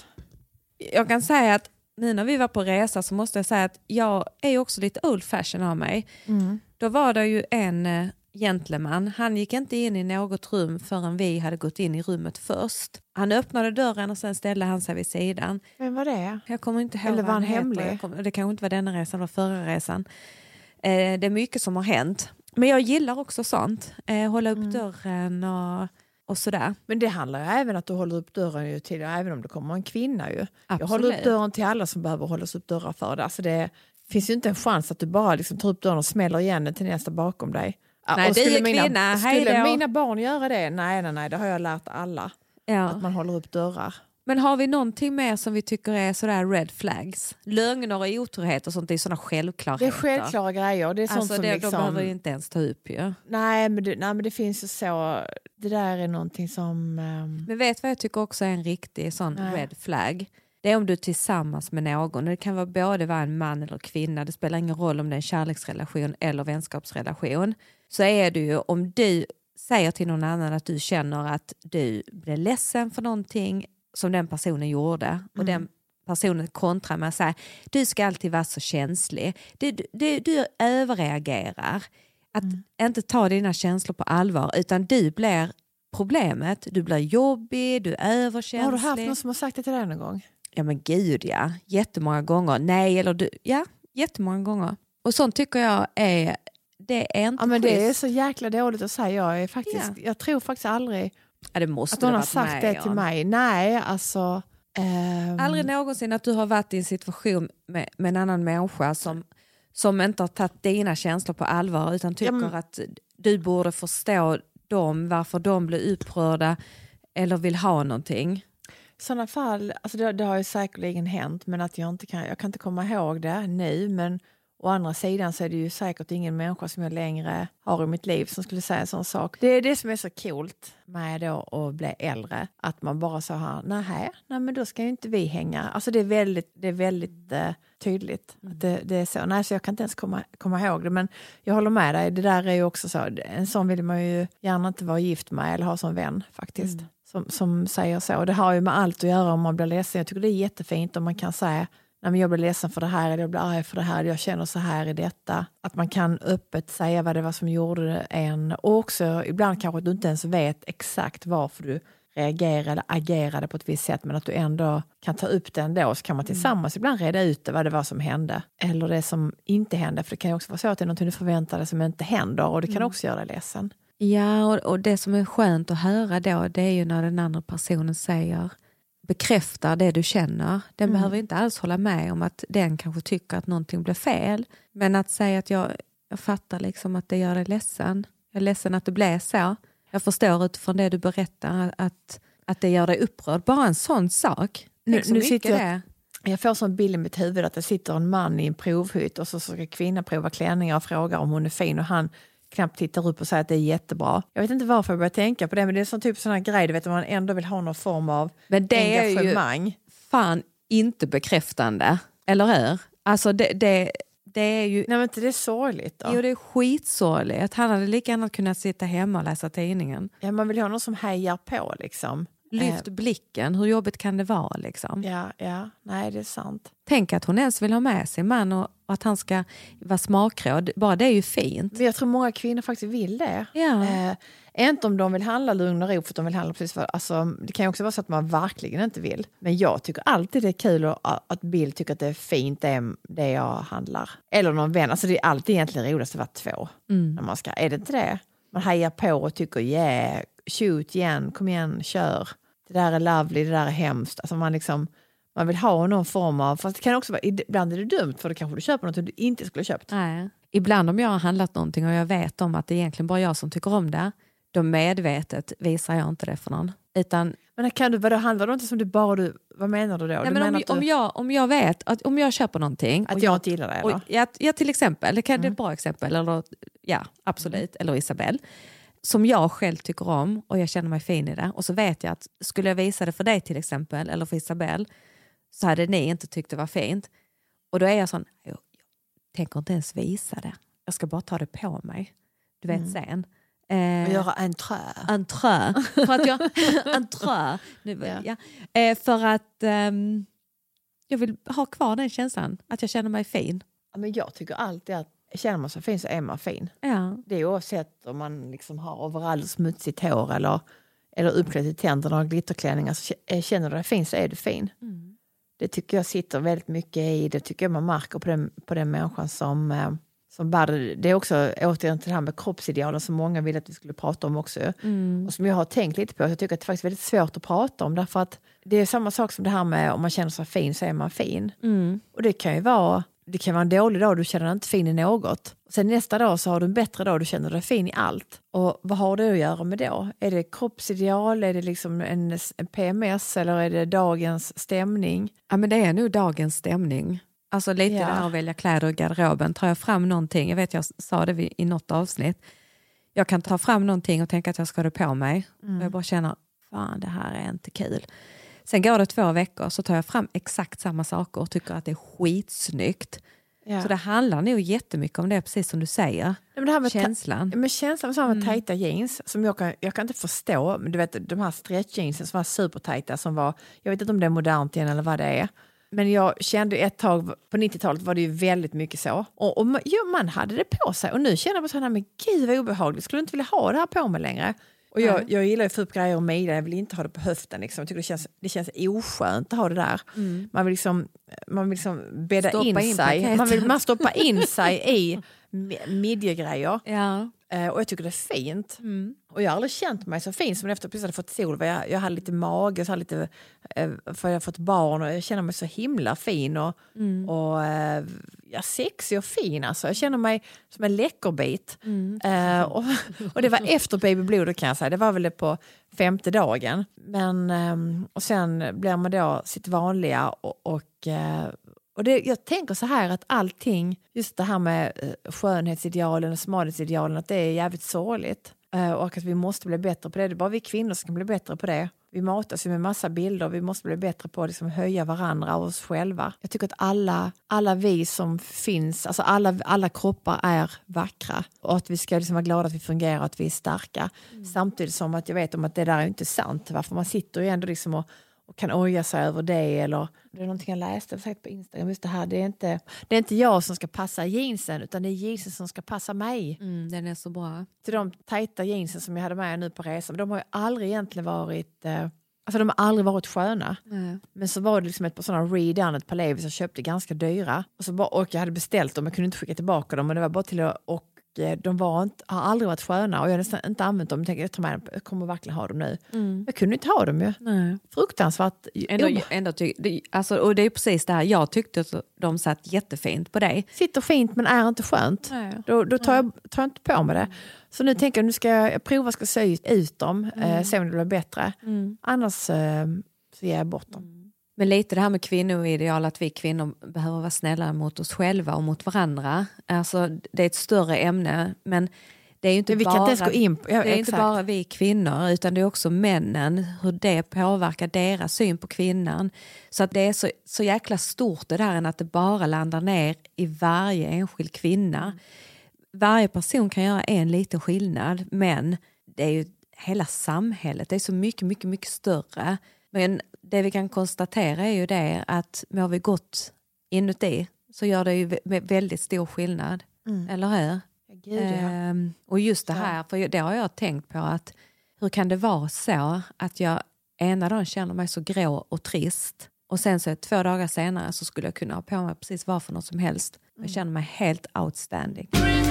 Jag kan säga att nu när vi var på resa så måste jag säga att jag är också lite old fashion av mig. Då var det ju en gentleman. Han gick inte in i något rum förrän vi hade gått in i rummet först. Han öppnade dörren och sen ställde han sig vid sidan. Vem var det? Jag kommer inte ihåg. Eller var han heter. hemlig? Det kanske inte var denna resan, det var förra resan. Det är mycket som har hänt. Men jag gillar också sånt. Hålla upp dörren och sådär. Men det handlar ju även att du håller upp dörren ju till, även om det kommer en kvinna ju. Absolut. Jag håller upp dörren till alla som behöver hållas upp dörrar för det. Alltså det finns ju inte en chans att du bara liksom tar upp dörren och smäller igen den till nästa bakom dig. Nej, och det är skulle kvinna. Skulle mina barn göra det? Nej, det har jag lärt alla. Ja. Att man håller upp dörrar. Men har vi någonting mer som vi tycker är sådär red flags? Lögner och otrohet och sånt, det är sådana självklarheter. Det är självklara grejer. Det är sånt alltså som det, liksom... de behöver ju inte ens ta upp ju. Nej, men det finns ju så... Det där är någonting som... Men vet vad jag tycker också är en riktig sån red flag? Det är om du är tillsammans med någon. Det kan vara både vara en man eller kvinna. Det spelar ingen roll om det är en kärleksrelation eller vänskapsrelation. Så är det ju om du säger till någon annan att du känner att du blir ledsen för någonting som den personen gjorde. Och den personen kontrar med att säga du ska alltid vara så känslig. Du överreagerar. Att inte ta dina känslor på allvar utan du blir problemet. Du blir jobbig, du är överkänslig. Har du haft någon som har sagt det till dig någon gång? Ja men gud ja, jättemånga gånger. Nej eller du, ja jättemånga gånger. Och sånt tycker jag är, det är inte men schysst. det är så jäkla dåligt att säga. Jag tror faktiskt aldrig det måste att någon har sagt det till mig. Nej, alltså... Aldrig någonsin att du har varit i en situation med en annan människa som inte har tagit dina känslor på allvar utan tycker att du borde förstå dem, varför de blir upprörda eller vill ha någonting. I sådana fall, alltså det har ju säkerligen hänt, men att jag kan inte komma ihåg det nu, men å andra sidan så är det ju säkert ingen människa som jag längre har i mitt liv som skulle säga en sån sak. Det är det som är så coolt med då att bli äldre, att man bara så här, nej men då ska ju inte vi hänga. Alltså det är väldigt tydligt att det är så. Nej, så jag kan inte ens komma ihåg det, men jag håller med dig. Det där är ju också så, en sån vill man ju gärna inte vara gift med eller ha som vän faktiskt. Som säger så. Det har ju med allt att göra om man blir ledsen. Jag tycker det är jättefint om man kan säga, nej men jag blir ledsen för det här, eller jag blir arg för det här, eller jag känner så här i detta. Att man kan öppet säga vad det var som gjorde det en. Och också ibland kanske du inte ens vet exakt varför du reagerade eller agerade på ett visst sätt, men att du ändå kan ta upp det ändå, så kan man tillsammans ibland reda ut det, vad det var som hände. Eller det som inte hände, för det kan ju också vara så att det är något du förväntade som inte händer, och det kan också göra dig ledsen. Ja, och det som är skönt att höra då, det är ju när den andra personen bekräftar det du känner. Den behöver inte alls hålla med om att den kanske tycker att någonting blir fel. Men att säga att jag fattar liksom att det gör dig ledsen. Jag är ledsen att det blev så. Jag förstår utifrån det du berättar att det gör dig upprörd. Bara en sån sak. Nu sitter jag får sån bild i mitt huvud att det sitter en man i en provhytt och så ska kvinnan prova klänningar och frågar om hon är fin, och han knappt tittar upp och säger att det är jättebra. Jag vet inte varför jag börjar tänka på det, men det är sån typ sån här grej, du vet, om man ändå vill ha någon form av engagemang. Är ju fan inte bekräftande, eller hur? Alltså det är ju... Nej, men inte det är sorgligt då? Jo, det är skitsorgligt. Han hade lika gärna kunnat sitta hemma och läsa tidningen. Ja, man vill ha någon som hejar på liksom. Lyft blicken, hur jobbigt kan det vara liksom? Ja, nej, det är sant. Tänk att hon ens vill ha med sin man och att han ska vara smakråd. Bara det är ju fint. Men jag tror många kvinnor faktiskt vill det. Ja. Inte om de vill handla lugn och ro, för att de vill handla precis för... Alltså, det kan ju också vara så att man verkligen inte vill. Men jag tycker alltid det är kul att Bill tycker att det är fint det jag handlar. Eller någon vän. Alltså det är alltid egentligen roligast att vara två. När man ska. Är det inte det? Man hejar på och tycker shoot igen, kom igen, kör. Det där är lovely, det där är hemskt. Alltså man vill ha någon form av... Fast det kan också vara... Ibland är det dumt, för då kanske du köper något du inte skulle ha köpt. Nej. Ibland om jag har handlat någonting och jag vet om att det är egentligen bara jag som tycker om det, då medvetet visar jag inte det för någon. Utan... Men kan du, vad handlar det inte som du bara... Vad menar du då? Nej, men om jag vet att om jag köper någonting... Att jag inte gillar det, eller? Ja, till exempel. Det är ett bra exempel. Eller, ja, absolut. Eller Isabelle. Som jag själv tycker om och jag känner mig fin i det. Och så vet jag att skulle jag visa det för dig till exempel, eller för Isabelle, så hade ni inte tyckt det var fint. Och då är jag sån, jag tänker inte ens visa det. Jag ska bara ta det på mig. Du vet sen. Och göra entré. För att jag... entré. För att jag vill ha kvar den känslan. Att jag känner mig fin. Ja, men jag tycker alltid att känner man sig fin så är man fin. Ja. Det är oavsett om man liksom har overall smutsigt hår eller uppklätt i tänderna och glitterklänningar. Så känner du dig fin så är du fin. Det tycker jag sitter väldigt mycket i. Det tycker jag man märker på den människan som bara... Det är också återigen till det här med kroppsidealen som många vill att vi skulle prata om också. Och som jag har tänkt lite på. Jag tycker att det är faktiskt väldigt svårt att prata om. Därför att det är samma sak som det här med om man känner sig fin så är man fin. Och det kan ju vara... Det kan vara en dålig dag och du känner dig inte fin i något. Sen nästa dag så har du en bättre dag och du känner dig fin i allt. Och vad har det att göra med då? Är det kroppsideal? Är det liksom en PMS? Eller är det dagens stämning? Ja, men det är nog dagens stämning. Alltså lite det här att välja kläder i garderoben. Tar jag fram någonting, jag vet jag sa det i något avsnitt. Jag kan ta fram någonting och tänka att jag ska ha det på mig. Och jag bara känner, fan det här är inte kul. Sen går det 2 veckor så tar jag fram exakt samma saker och tycker att det är skitsnyggt. Ja. Så det handlar nog jättemycket om det, precis som du säger. Men det här med känslan. Men känslan med samma tajta jeans som jag kan inte förstå. Men du vet, de här stretchjeansen som var supertajta som var, jag vet inte om det är modernt igen eller vad det är. Men jag kände ett tag, på 90-talet var det ju väldigt mycket så. Och man hade det på sig. Och nu känner jag bara så här, men gud vad obehagligt. Skulle inte vilja ha det här på mig längre. Och jag gillar ju att få upp grejer och midja. Jag vill inte ha det på höften. Liksom. Jag tycker det känns oskönt att ha det där. Man vill liksom bädda in sig. Man stoppa in sig i midjegrejer. Ja. Och jag tycker det är fint. Och jag har aldrig känt mig så fin som efter att jag hade fått sol. Jag hade lite mage, så hade lite, för jag har fått barn och jag känner mig så himla fin. Och sexig och fin. Alltså. Jag känner mig som en läckerbit. Och det var efter babyblodet kan jag säga. Det var väl det på 5:e dagen. Men, och sen blir man då sitt vanliga och det, jag tänker så här att allting, just det här med skönhetsidealen och smalhetsidealen, att det är jävligt sorgligt. Och att vi måste bli bättre på det. Det är bara vi kvinnor som kan bli bättre på det. Vi matas ju med massa bilder. Vi måste bli bättre på att liksom höja varandra och oss själva. Jag tycker att alla vi som finns, alltså alla kroppar är vackra. Och att vi ska liksom vara glada att vi fungerar och att vi är starka. Samtidigt som att jag vet om att det där är inte sant. Varför man sitter ju ändå liksom och kan oja sig över det. Eller det är någonting jag läste på Instagram. Just det här, det är inte jag som ska passa jeansen, utan det är jeansen som ska passa mig. Den är så bra. Till de tajta jeansen som jag hade med nu på resan. De har ju aldrig egentligen varit... Alltså de har aldrig varit sköna. Men så var det liksom ett par sådana Reed ett par Levi's jag köpte ganska dyra. Och jag hade beställt dem, jag kunde inte skicka tillbaka dem. Men det var bara till att... de har aldrig varit sköna och jag har nästan inte använt dem. Jag kommer verkligen ha dem nu. Jag kunde inte ha dem ju. Nej. Fruktansvärt. Och det är precis det här. Jag tyckte att de satt jättefint på dig. Sitter fint men är inte skönt. Då tar jag inte på mig det. Så nu tänker jag, nu ska jag prova ska se ut dem. Se om det blir bättre. Annars så ger jag bort dem. Men lite det här med kvinnoideal, att vi kvinnor behöver vara snälla mot oss själva och mot varandra. Alltså det är ett större ämne, men det är ju inte inte bara vi kvinnor, utan det är också männen, hur det påverkar deras syn på kvinnan. Så att det är så jäkla stort det där än att det bara landar ner i varje enskild kvinna. Varje person kan göra en liten skillnad, men det är ju hela samhället, det är så mycket, mycket, mycket större. Men det vi kan konstatera är ju det att mår vi gott inuti så gör det ju väldigt stor skillnad. Eller hur? Och just det här, för det har jag tänkt på, att hur kan det vara så att jag ena dagen känner mig så grå och trist och sen så 2 dagar senare så skulle jag kunna ha på mig precis vad för något som helst. Jag känner mig helt outstanding.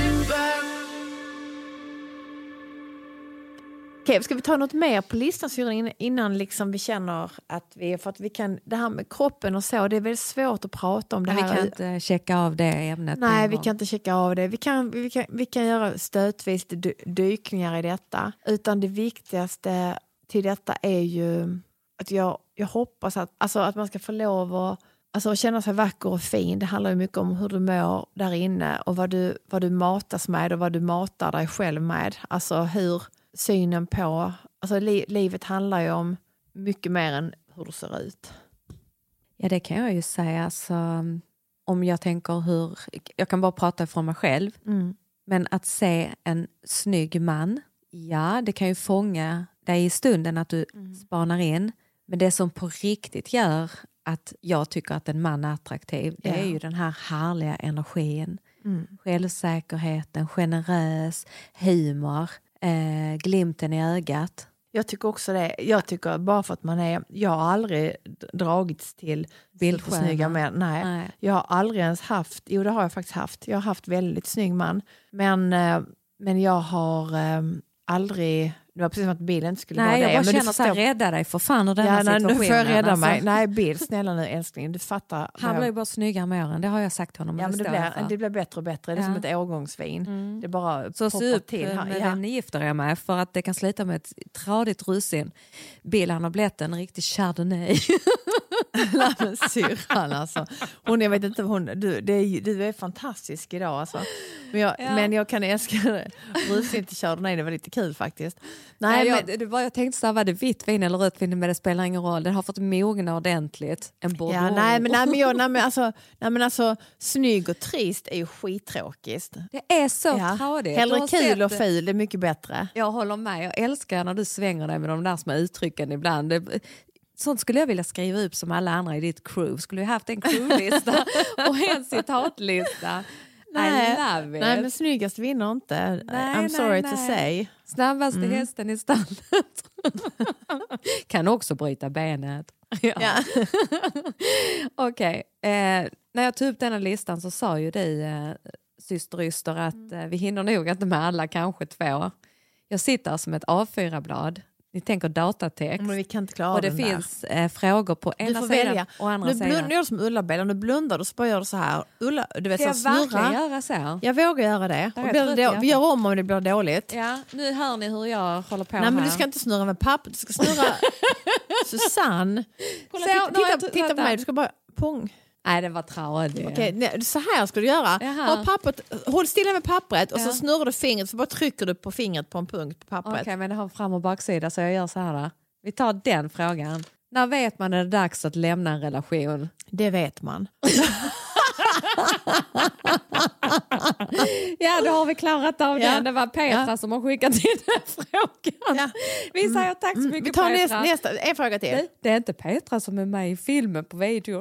Okej, ska vi ta något mer på listan innan liksom vi känner att vi kan, det här med kroppen och så, det är väldigt svårt att prata om det här. Vi kan inte checka av det ämnet. Nej, vi kan inte checka av det. Vi kan göra stötvis dykningar i detta. Utan det viktigaste till detta är ju att jag hoppas att man ska få lov att känna sig vacker och fin. Det handlar ju mycket om hur du mår där inne och vad du matas med och vad du matar dig själv med. Alltså hur synen på... Alltså livet handlar ju om mycket mer än hur du ser ut. Ja, det kan jag ju säga. Alltså, om jag tänker jag kan bara prata från mig själv. Men att se en snygg man, ja, det kan ju fånga dig i stunden att du spanar in. Men det som på riktigt gör att jag tycker att en man är attraktiv, det är ju den här härliga energin. Självsäkerheten, generös, humor, glimten i ögat. Jag tycker också det. Jag tycker bara för att jag har aldrig dragits till snygga män. Nej. Jag har aldrig ens haft, jo det har jag faktiskt haft. Jag har haft väldigt snygg man. Men jag har aldrig, det var precis som att bilen inte skulle vara det. Nej, jag bara men känner så här, rädda dig för fan ur den här situationen. Nu får jag rädda mig. Nej, Bill, snälla nu älskling, du fattar. Han blir ju bara snyggare med åren, det har jag sagt till honom. Ja, men det blir bättre och bättre. Det är som ett årgångsvin. Det bara så poppar se upp till. med den ni gifter er med, för att det kan sluta med ett tradigt russin. Bill, han har blivit en riktig chardonnay. Nej, men syrran alltså. Jag vet inte, du är fantastisk idag alltså. Men jag kan älska det. Russin till chardonnay, det var lite kul faktiskt. Jag tänkte så här, var det vitt vin eller rött vin, men det spelar ingen roll. Den har fått mogna ordentligt. En bordeaux. Nej men alltså snygg och trist är ju skittråkigt. Det är så tradigt. Hellre kul och ful, det är mycket bättre. Jag håller med. Jag älskar när du svänger dig med de där små uttrycken ibland. Sånt skulle jag vilja skriva upp som alla andra i ditt crew. Skulle vi haft en crewlista och en citatlista. I love it. Nej, men snyggast vinner inte. I'm sorry to say. Snabbaste hästen i stallet. Kan också bryta benet. Ja. Okej. När jag tog upp den här listan så sa ju du syster Yster att vi hinner nog inte med alla, kanske 2. Jag sitter som ett A4-blad. Ni tänker datatext. Men vi kan inte klara och det den finns frågor på ena sidan och andra sidan. Nu blundar jag som Ulla-Bell. Om du blundar så bara gör du så här. Ulla, du vet, ska jag snurra. verkligen göra så? Jag vågar göra det. Vi gör om det blir dåligt. Ja, nu hör ni hur jag håller på. Nej, men du ska inte snurra med papper. Du ska snurra Susanne. Kolla, titta på mig. Du ska bara pong. Nej, det var tradigt. Okej, så här ska du göra. Håll stilla med pappret och så snurrar du fingret, så bara trycker du på fingret på en punkt på pappret. Okej, men det har fram- och baksida, så jag gör så här då. Vi tar den frågan. När vet man att det är dags att lämna en relation? Det vet man. Ja, då har vi klarat av den. Det var Petra som har skickat in den frågan. Ja. Vi säger tack så mycket, vi tar Petra. en fråga till. Det är inte Petra som är med i filmen på videon.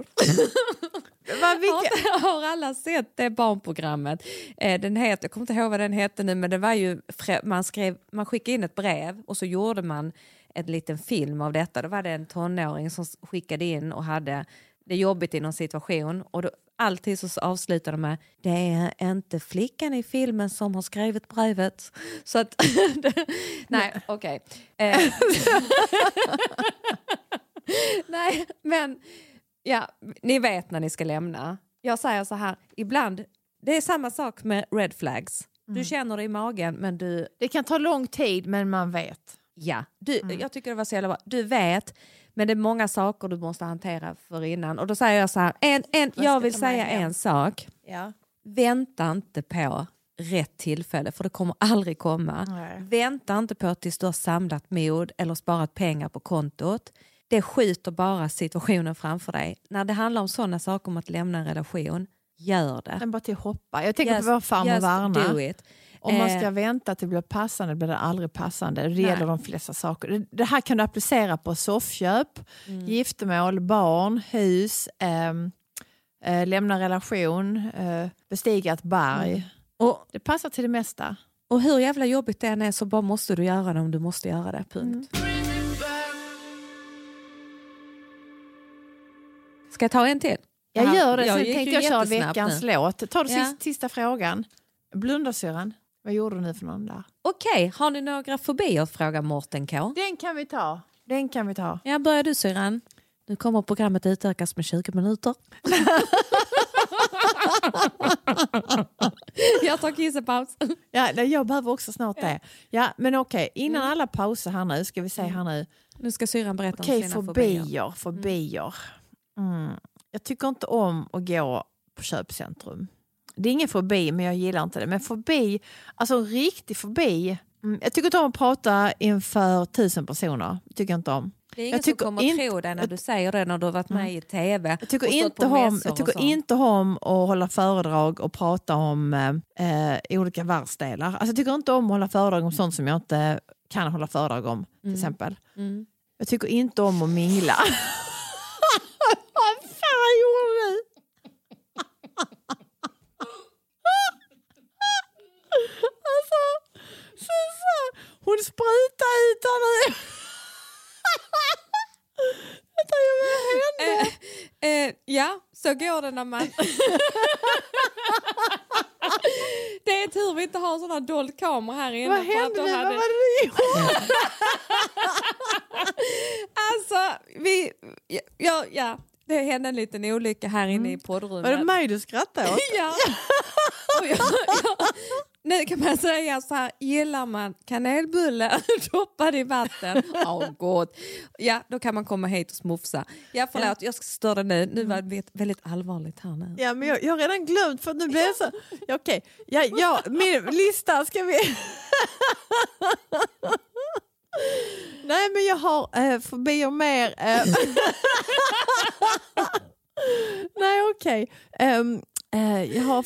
Har alla sett det barnprogrammet? Den heter, jag kommer inte ihåg vad den hette nu, men det var ju man skickade in ett brev och så gjorde man en liten film av detta. Då var det en tonåring som skickade in och hade det jobbigt i någon situation, och då alltid så avslutar de med: det är inte flickan i filmen som har skrivit brevet. Så att nej, okej. Nej, men ja, ni vet när ni ska lämna. Jag säger så här, ibland, det är samma sak med red flags. Du känner det i magen, men du... Det kan ta lång tid, men man vet. Ja, jag tycker det var så jävla bra. Du vet, men det är många saker du måste hantera för innan. Och då säger jag så här, jag vill säga en sak. Ja. Vänta inte på rätt tillfälle, för det kommer aldrig komma. Nej. Vänta inte på att tills du har samlat mod eller sparat pengar på kontot. Det skjuter bara situationen framför dig. När det handlar om sådana saker, om att lämna en relation, gör det. Men bara till hoppa. Jag tänker på vår farmor Varna. Do it. Om man ska vänta till det blir passande, blir det aldrig passande. Det gäller de flesta saker. Det här kan du applicera på soffköp, giftermål, barn, hus, lämna relation, bestiga ett berg. Och det passar till det mesta. Och hur jävla jobbigt det än är, så bara måste du göra det om du måste göra det. Punkt. Ska jag ta en till? Jag gör det. Sen gick tänkte ju jag köra jättesnabbt veckans nu. låt. Ta du sista frågan. Blunda, syrran. Vad gjorde du nu för någon där? Okej, har ni några fobier? Frågar Mårten K. Den kan vi ta. Ja, börjar du, syrran. Nu kommer programmet utökas med 20 minuter. Jag tar kissepaus. Ja, jag behöver också snart det. Ja, men okej. Innan alla pauser här nu ska vi se här nu. Nu ska syrran berätta om sina fobier. Fobier. Jag tycker inte om att gå på köpcentrum. Det är ingen fobi, men jag gillar inte det. Men fobi, alltså en riktig fobi. Jag tycker inte om att prata inför 1000 personer. Det tycker jag inte om. Det är ingen som kommer tro dig när du säger det, när du har varit med i tv. Jag tycker inte om att hålla föredrag och prata om olika världsdelar. Alltså jag tycker inte om att hålla föredrag om sånt som jag inte kan hålla föredrag om, till exempel. Jag tycker inte om att mingla. Vad fan gjorde du? Alltså, hon sprutar ut här nu. Vad hände? Ja, så går det när man... Det är tur vi inte har sån här dold kamera här inne. Vad hände nu? Vad var det du gjorde? Alltså, det hände en liten olycka här inne i poddrummet. Var det mig du skrattade åt? Ja. Nu kan man säga så här, gillar man kanelbulle doppad i vatten, gott. Ja, då kan man komma hit och smufsa. Ja, förlåt, jag ska störa nu. Nu var det väldigt allvarligt här nu. Ja, men jag har redan glömt för att nu blir det så... Ja, okej. Ja, min lista ska vi... Nej, men jag har fobier mer... Nej, okej. Jag har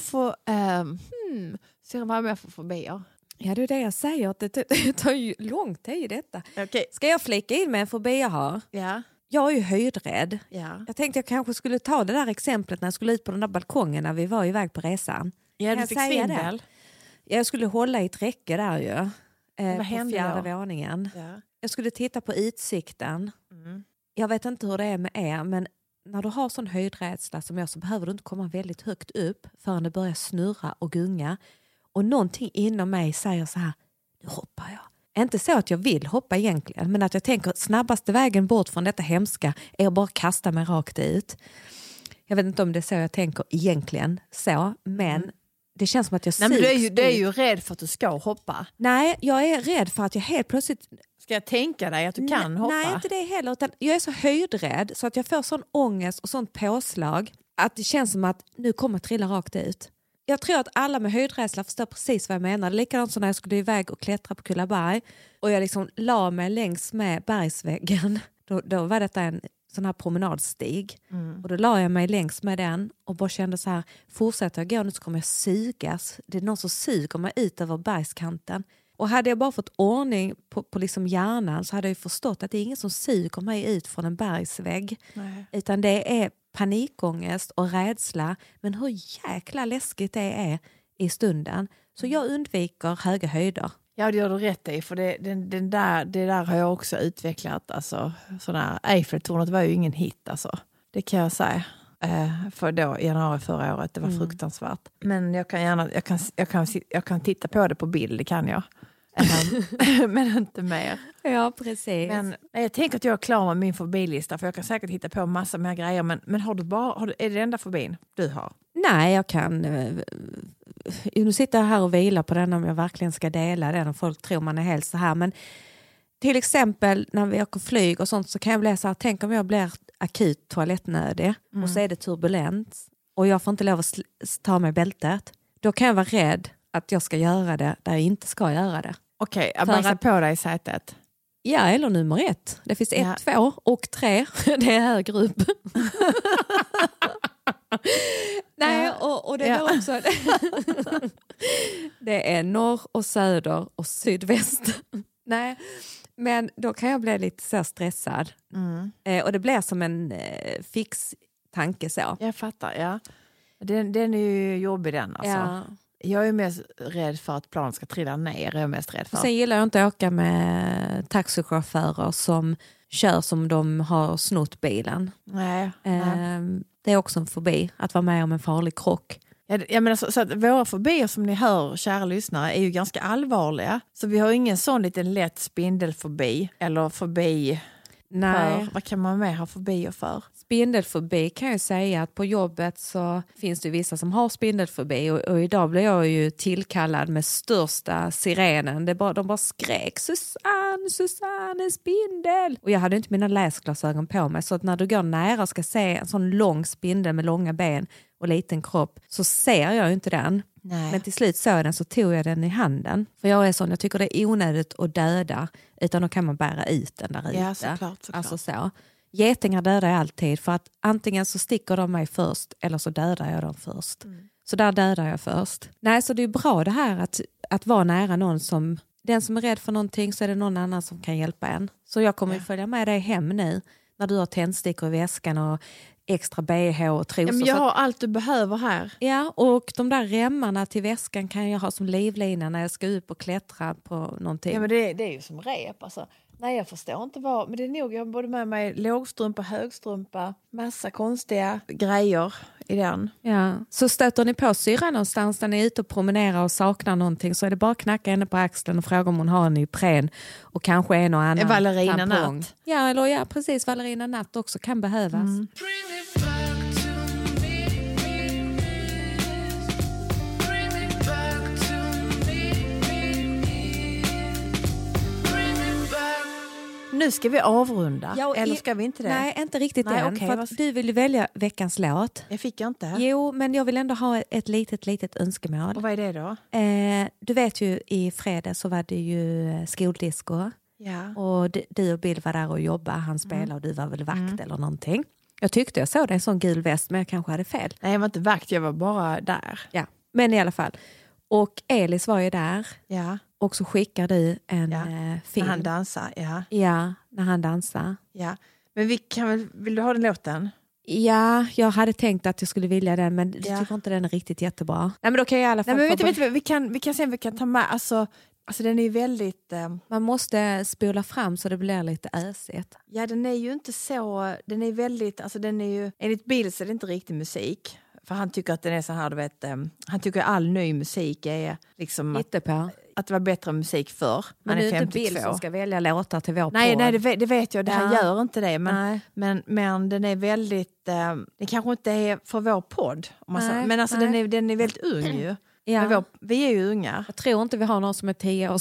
ser vad med för fobier. Ja, det är det jag säger. Att det tar ju lång tid detta. Okay. Ska jag flika in med en fobi jag har? Ja. Jag är ju höjdrädd. Ja. Jag tänkte jag kanske skulle ta det där exemplet när jag skulle ut på den där balkongen när vi var iväg på resan. Ja, du fick svindel. Jag skulle hålla i ett räcke där ju. På fjärde våningen. Ja. Jag skulle titta på utsikten. Jag vet inte hur det är med er, men när du har sån höjdrädsla som jag så behöver du inte komma väldigt högt upp förrän det börjar snurra och gunga. Och någonting inom mig säger så här, nu hoppar jag. Inte så att jag vill hoppa egentligen, men att jag tänker snabbaste vägen bort från detta hemska är att bara kasta mig rakt ut. Jag vet inte om det är så jag tänker egentligen så, men det känns som att jag Nej, men du är ju rädd för att du ska hoppa. Nej, jag är rädd för att jag helt plötsligt... Ska jag tänka dig att du kan hoppa? Nej, inte det heller. Utan jag är så höjdrädd så att jag får sån ångest och sånt påslag att det känns som att nu kommer jag trilla rakt ut. Jag tror att alla med höjdrädsla förstår precis vad jag menar. Det är likadant som när jag skulle iväg och klättra på Kullaberg och jag liksom la mig längs med bergsväggen. Då var detta en sån här promenadstig. Och då la jag mig längs med den och bara kände så här, fortsätter jag gå nu så kommer jag sugas. Det är någon som suger mig ut över bergskanten. Och hade jag bara fått ordning på liksom hjärnan så hade jag förstått att det är ingen som suger mig ut från en bergsvägg. Nej. Utan det är panikångest och rädsla. Men hur jäkla läskigt det är i stunden. Så jag undviker höga höjder. Ja, det gör du rätt i. För det där har jag också utvecklat. Alltså, sådana Eiffeltornet var ju ingen hit. Alltså. Det kan jag säga. För då, januari förra året. Det var fruktansvärt. Men jag kan titta på det på bild, det kan jag. Men inte mer. Ja, precis. Men jag tänker att jag är klar med min fobilista. För jag kan säkert hitta på massa mer grejer. Men är det enda fobin du har? Nej, jag kan... Nu sitter jag här och vilar på den om jag verkligen ska dela den. Och folk tror man är helt så här. Men till exempel när vi åker flyg och sånt så kan jag bli så här. Tänk om jag blir akut toalettnödig. Och så är det turbulent. Och jag får inte lov att ta mig bältet. Då kan jag vara rädd att jag ska göra det där jag inte ska göra det. Okej, jag bära på dig i sätet. Ja, eller nummer 1. Det finns 1, 2 och 3. Det är högre upp. Nej, och det är också... Det är norr och söder och sydväst. Nej, men då kan jag bli lite så stressad. Och det blir som en fix tanke så. Jag fattar, ja. Den är ju jobbig den alltså. Ja. Jag är mest rädd för att planen ska trilla ner. Jag är mest rädd för. Sen gillar jag inte att åka med taxichaufförer som kör som de har snott bilen. Nej. Det är också en fobi att vara med om en farlig krock. Jag menar så att våra fobier som ni hör, kära lyssnare, är ju ganska allvarliga. Så vi har ingen sån liten lätt spindelfobi eller fobi. Nej. Vad kan man mer ha fobier för? Spindelfobi kan jag säga att på jobbet så finns det vissa som har spindelfobi och idag blir jag ju tillkallad med största sirenen. De bara skrek Susanne, spindel! Och jag hade inte mina läsglasögon på mig så att när du går nära och ska se en sån lång spindel med långa ben och liten kropp så ser jag ju inte den. Nej. Men till slut såg jag den så tog jag den i handen. För jag tycker det är onödigt att döda utan då kan man bära ut den där ute. Ja, såklart. Alltså så. Getingar dödar jag alltid för att antingen så sticker de mig först eller så dödar jag dem först. Så där dödar jag först. Nej, så det är bra det här att vara nära någon som... Den som är rädd för någonting så är det någon annan som kan hjälpa en. Så jag kommer följa med dig hem nu när du har tändstickor i väskan och extra BH och trosor. Ja, men jag har allt du behöver här. Ja, och de där remmarna till väskan kan jag ha som livlina när jag ska upp och klättra på någonting. Ja, men det är ju som rep alltså. Nej, jag förstår inte vad. Men det är nog, jag har både med mig lågstrumpa, högstrumpa, massa konstiga grejer i den. Ja, så stöter ni på syra någonstans där ni är ute och promenerar och saknar någonting så är det bara att knacka henne på axeln och fråga om hon har en Ipren och kanske en och annan Valerina natt. Ja, eller precis, Valerina natt också kan behövas. Nu ska vi avrunda, eller ska vi inte det? Nej, inte riktigt än. Okay, för att du vill ju välja veckans låt. Jag fick inte. Jo, men jag vill ändå ha ett litet önskemål. Och vad är det då? Du vet ju, i fredag så var det ju skoldisco. Ja. Och du och Bill var där och jobbade. Han spelade och du var väl vakt eller någonting. Jag tyckte jag såg det en sån gul väst, men jag kanske hade fel. Nej, jag var inte vakt, jag var bara där. Ja, men i alla fall. Och Elis var ju där. Ja. Och så skickar du en film. När han dansar, ja. Ja, när han dansar. Ja. Men vill du ha den låten? Ja, jag hade tänkt att jag skulle vilja den, men jag tycker inte den är riktigt jättebra. Nej, men då kan jag i alla fall... Nej, men vet du, vi kan se om vi kan ta med... Alltså, Alltså den är väldigt... Man måste spola fram så det blir lite ösigt. Ja, den är ju inte så... Den är väldigt... Alltså den är ju... Enligt Bill så är det inte riktig musik. För han tycker att den är så här, du vet... Han tycker att all ny musik är liksom... Att det var bättre musik förr. Men han det är inte Bill som ska välja låtar till vår Nej, podd. det vet jag. Han gör inte det. Men den är väldigt... det kanske inte är för vår podd. Men alltså den är väldigt ung ju. Ja. Vi är ju unga. Jag tror inte vi har någon som är 10 år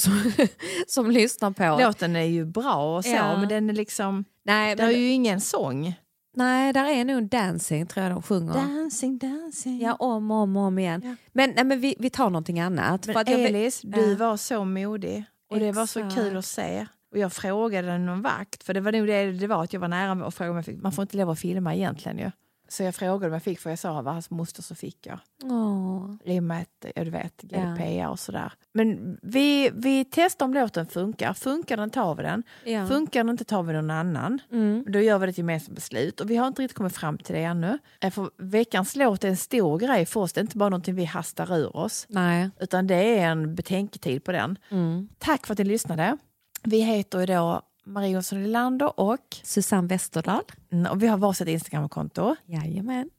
som lyssnar på. Låten är ju bra och så, men den är liksom... Nej, det är ju ingen sång. Nej, där är nog en dancing, tror jag de sjunger. Dancing. Ja, om igen. Ja. Men vi tar någonting annat. Men för att Elis, du var så modig. Och det var så kul att se. Och jag frågade någon vakt. För det var nog det var att jag var nära och frågade om jag fick. Man får inte lov att filma egentligen ju. Så jag frågade om jag fick, för jag sa var hans moster, så fick jag. I och med att, du vet, GDPR och sådär. Men vi testar om låten funkar. Funkar den, tar vi den. Ja. Funkar den inte, tar vi någon annan. Då gör vi ett gemensamt beslut. Och vi har inte riktigt kommit fram till det ännu. För veckans låt är en stor grej för oss. Det är inte bara någonting vi hastar ur oss. Nej. Utan det är en betänketid på den. Tack för att ni lyssnade. Vi heter ju då Marie Jonsson Nylander och Susanne Westerdahl. Och vi har varsitt Instagramkonto. Jajamän.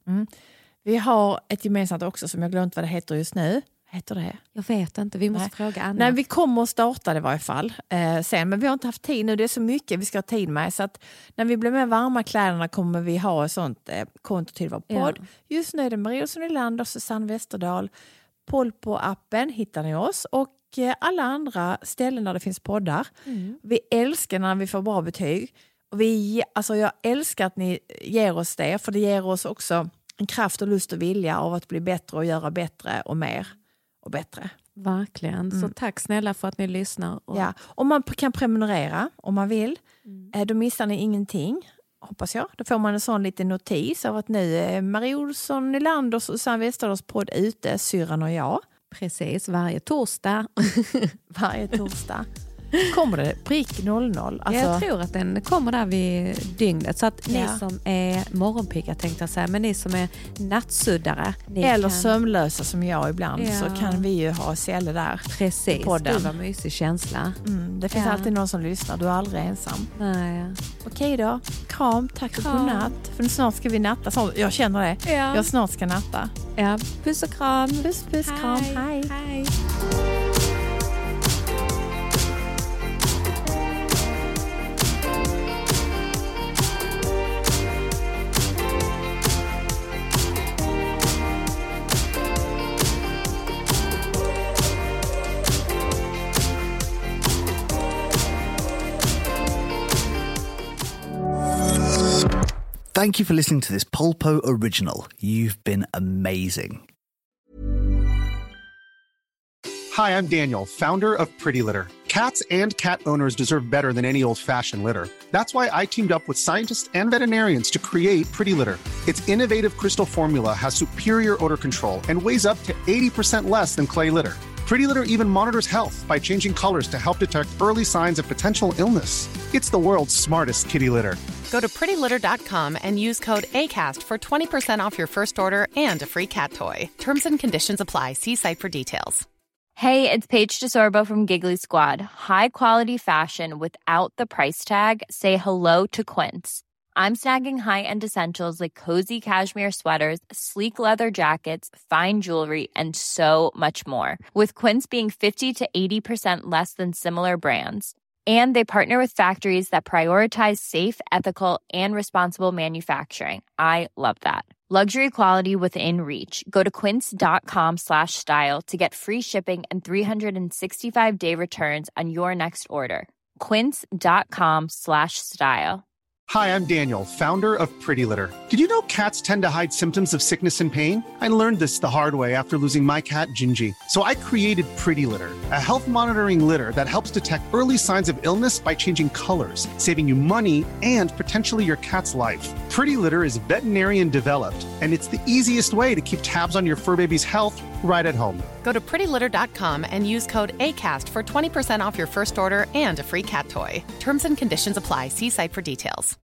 Vi har ett gemensamt också som jag glömt vad det heter just nu. Heter det? Jag vet inte, vi måste fråga Anna. Nej, vi kommer att starta det i varje fall sen. Men vi har inte haft tid nu, det är så mycket vi ska ha tid med. Så att när vi blir med varma kläderna kommer vi ha ett sånt konto till vår podd. Ja. Just nu är det Marie Jonsson Nylander och Susanne Westerdahl. Polpo-appen hittar ni oss. Och alla andra ställen där det finns poddar. Vi älskar när vi får bra betyg. Och jag älskar att ni ger oss det. För det ger oss också en kraft och lust och vilja av att bli bättre och göra bättre och mer och bättre. Verkligen. Så tack snälla för att ni lyssnar. Ja. Och man kan prenumerera om man vill. Då missar ni ingenting. Hoppas jag. Då får man en sån liten notis av att nu är Marie Jonsson Nylander och Susanne Westerdahls podd ute, syrran och jag. Precis, varje torsdag. Varje torsdag. Kommer det prick 00? Alltså... Jag tror att den kommer där vid dygnet. Så att ni som är morgonpigga, tänkte jag säga, men ni som är nattsuddare. Eller sömnlösa som jag ibland, så kan vi ju ha celler där. Precis, det var en mysig känsla. Det finns alltid någon som lyssnar, du är aldrig ensam. Nej. Okej då, kram, tack för godnatt. För snart ska vi natta, så jag känner det. Ja. Jag snart ska natta. Ja, puss och kram. Puss, kram, hej. Thank you for listening to this Polpo original. You've been amazing. Hi, I'm Daniel, founder of Pretty Litter. Cats and cat owners deserve better than any old-fashioned litter. That's why I teamed up with scientists and veterinarians to create Pretty Litter. Its innovative crystal formula has superior odor control and weighs up to 80% less than clay litter. Pretty Litter even monitors health by changing colors to help detect early signs of potential illness. It's the world's smartest kitty litter. Go to prettylitter.com and use code ACAST for 20% off your first order and a free cat toy. Terms and conditions apply. See site for details. Hey, it's Paige DeSorbo from Giggly Squad. High quality fashion without the price tag. Say hello to Quince. I'm snagging high-end essentials like cozy cashmere sweaters, sleek leather jackets, fine jewelry, and so much more. With Quince being 50 to 80% less than similar brands. And they partner with factories that prioritize safe, ethical, and responsible manufacturing. I love that. Luxury quality within reach. Go to quince.com/style to get free shipping and 365-day returns on your next order. Quince.com/style. Hi, I'm Daniel, founder of Pretty Litter. Did you know cats tend to hide symptoms of sickness and pain? I learned this the hard way after losing my cat, Gingy. So I created Pretty Litter, a health monitoring litter that helps detect early signs of illness by changing colors, saving you money and potentially your cat's life. Pretty Litter is veterinarian developed, and it's the easiest way to keep tabs on your fur baby's health right at home. Go to prettylitter.com and use code ACAST for 20% off your first order and a free cat toy. Terms and conditions apply. See site for details.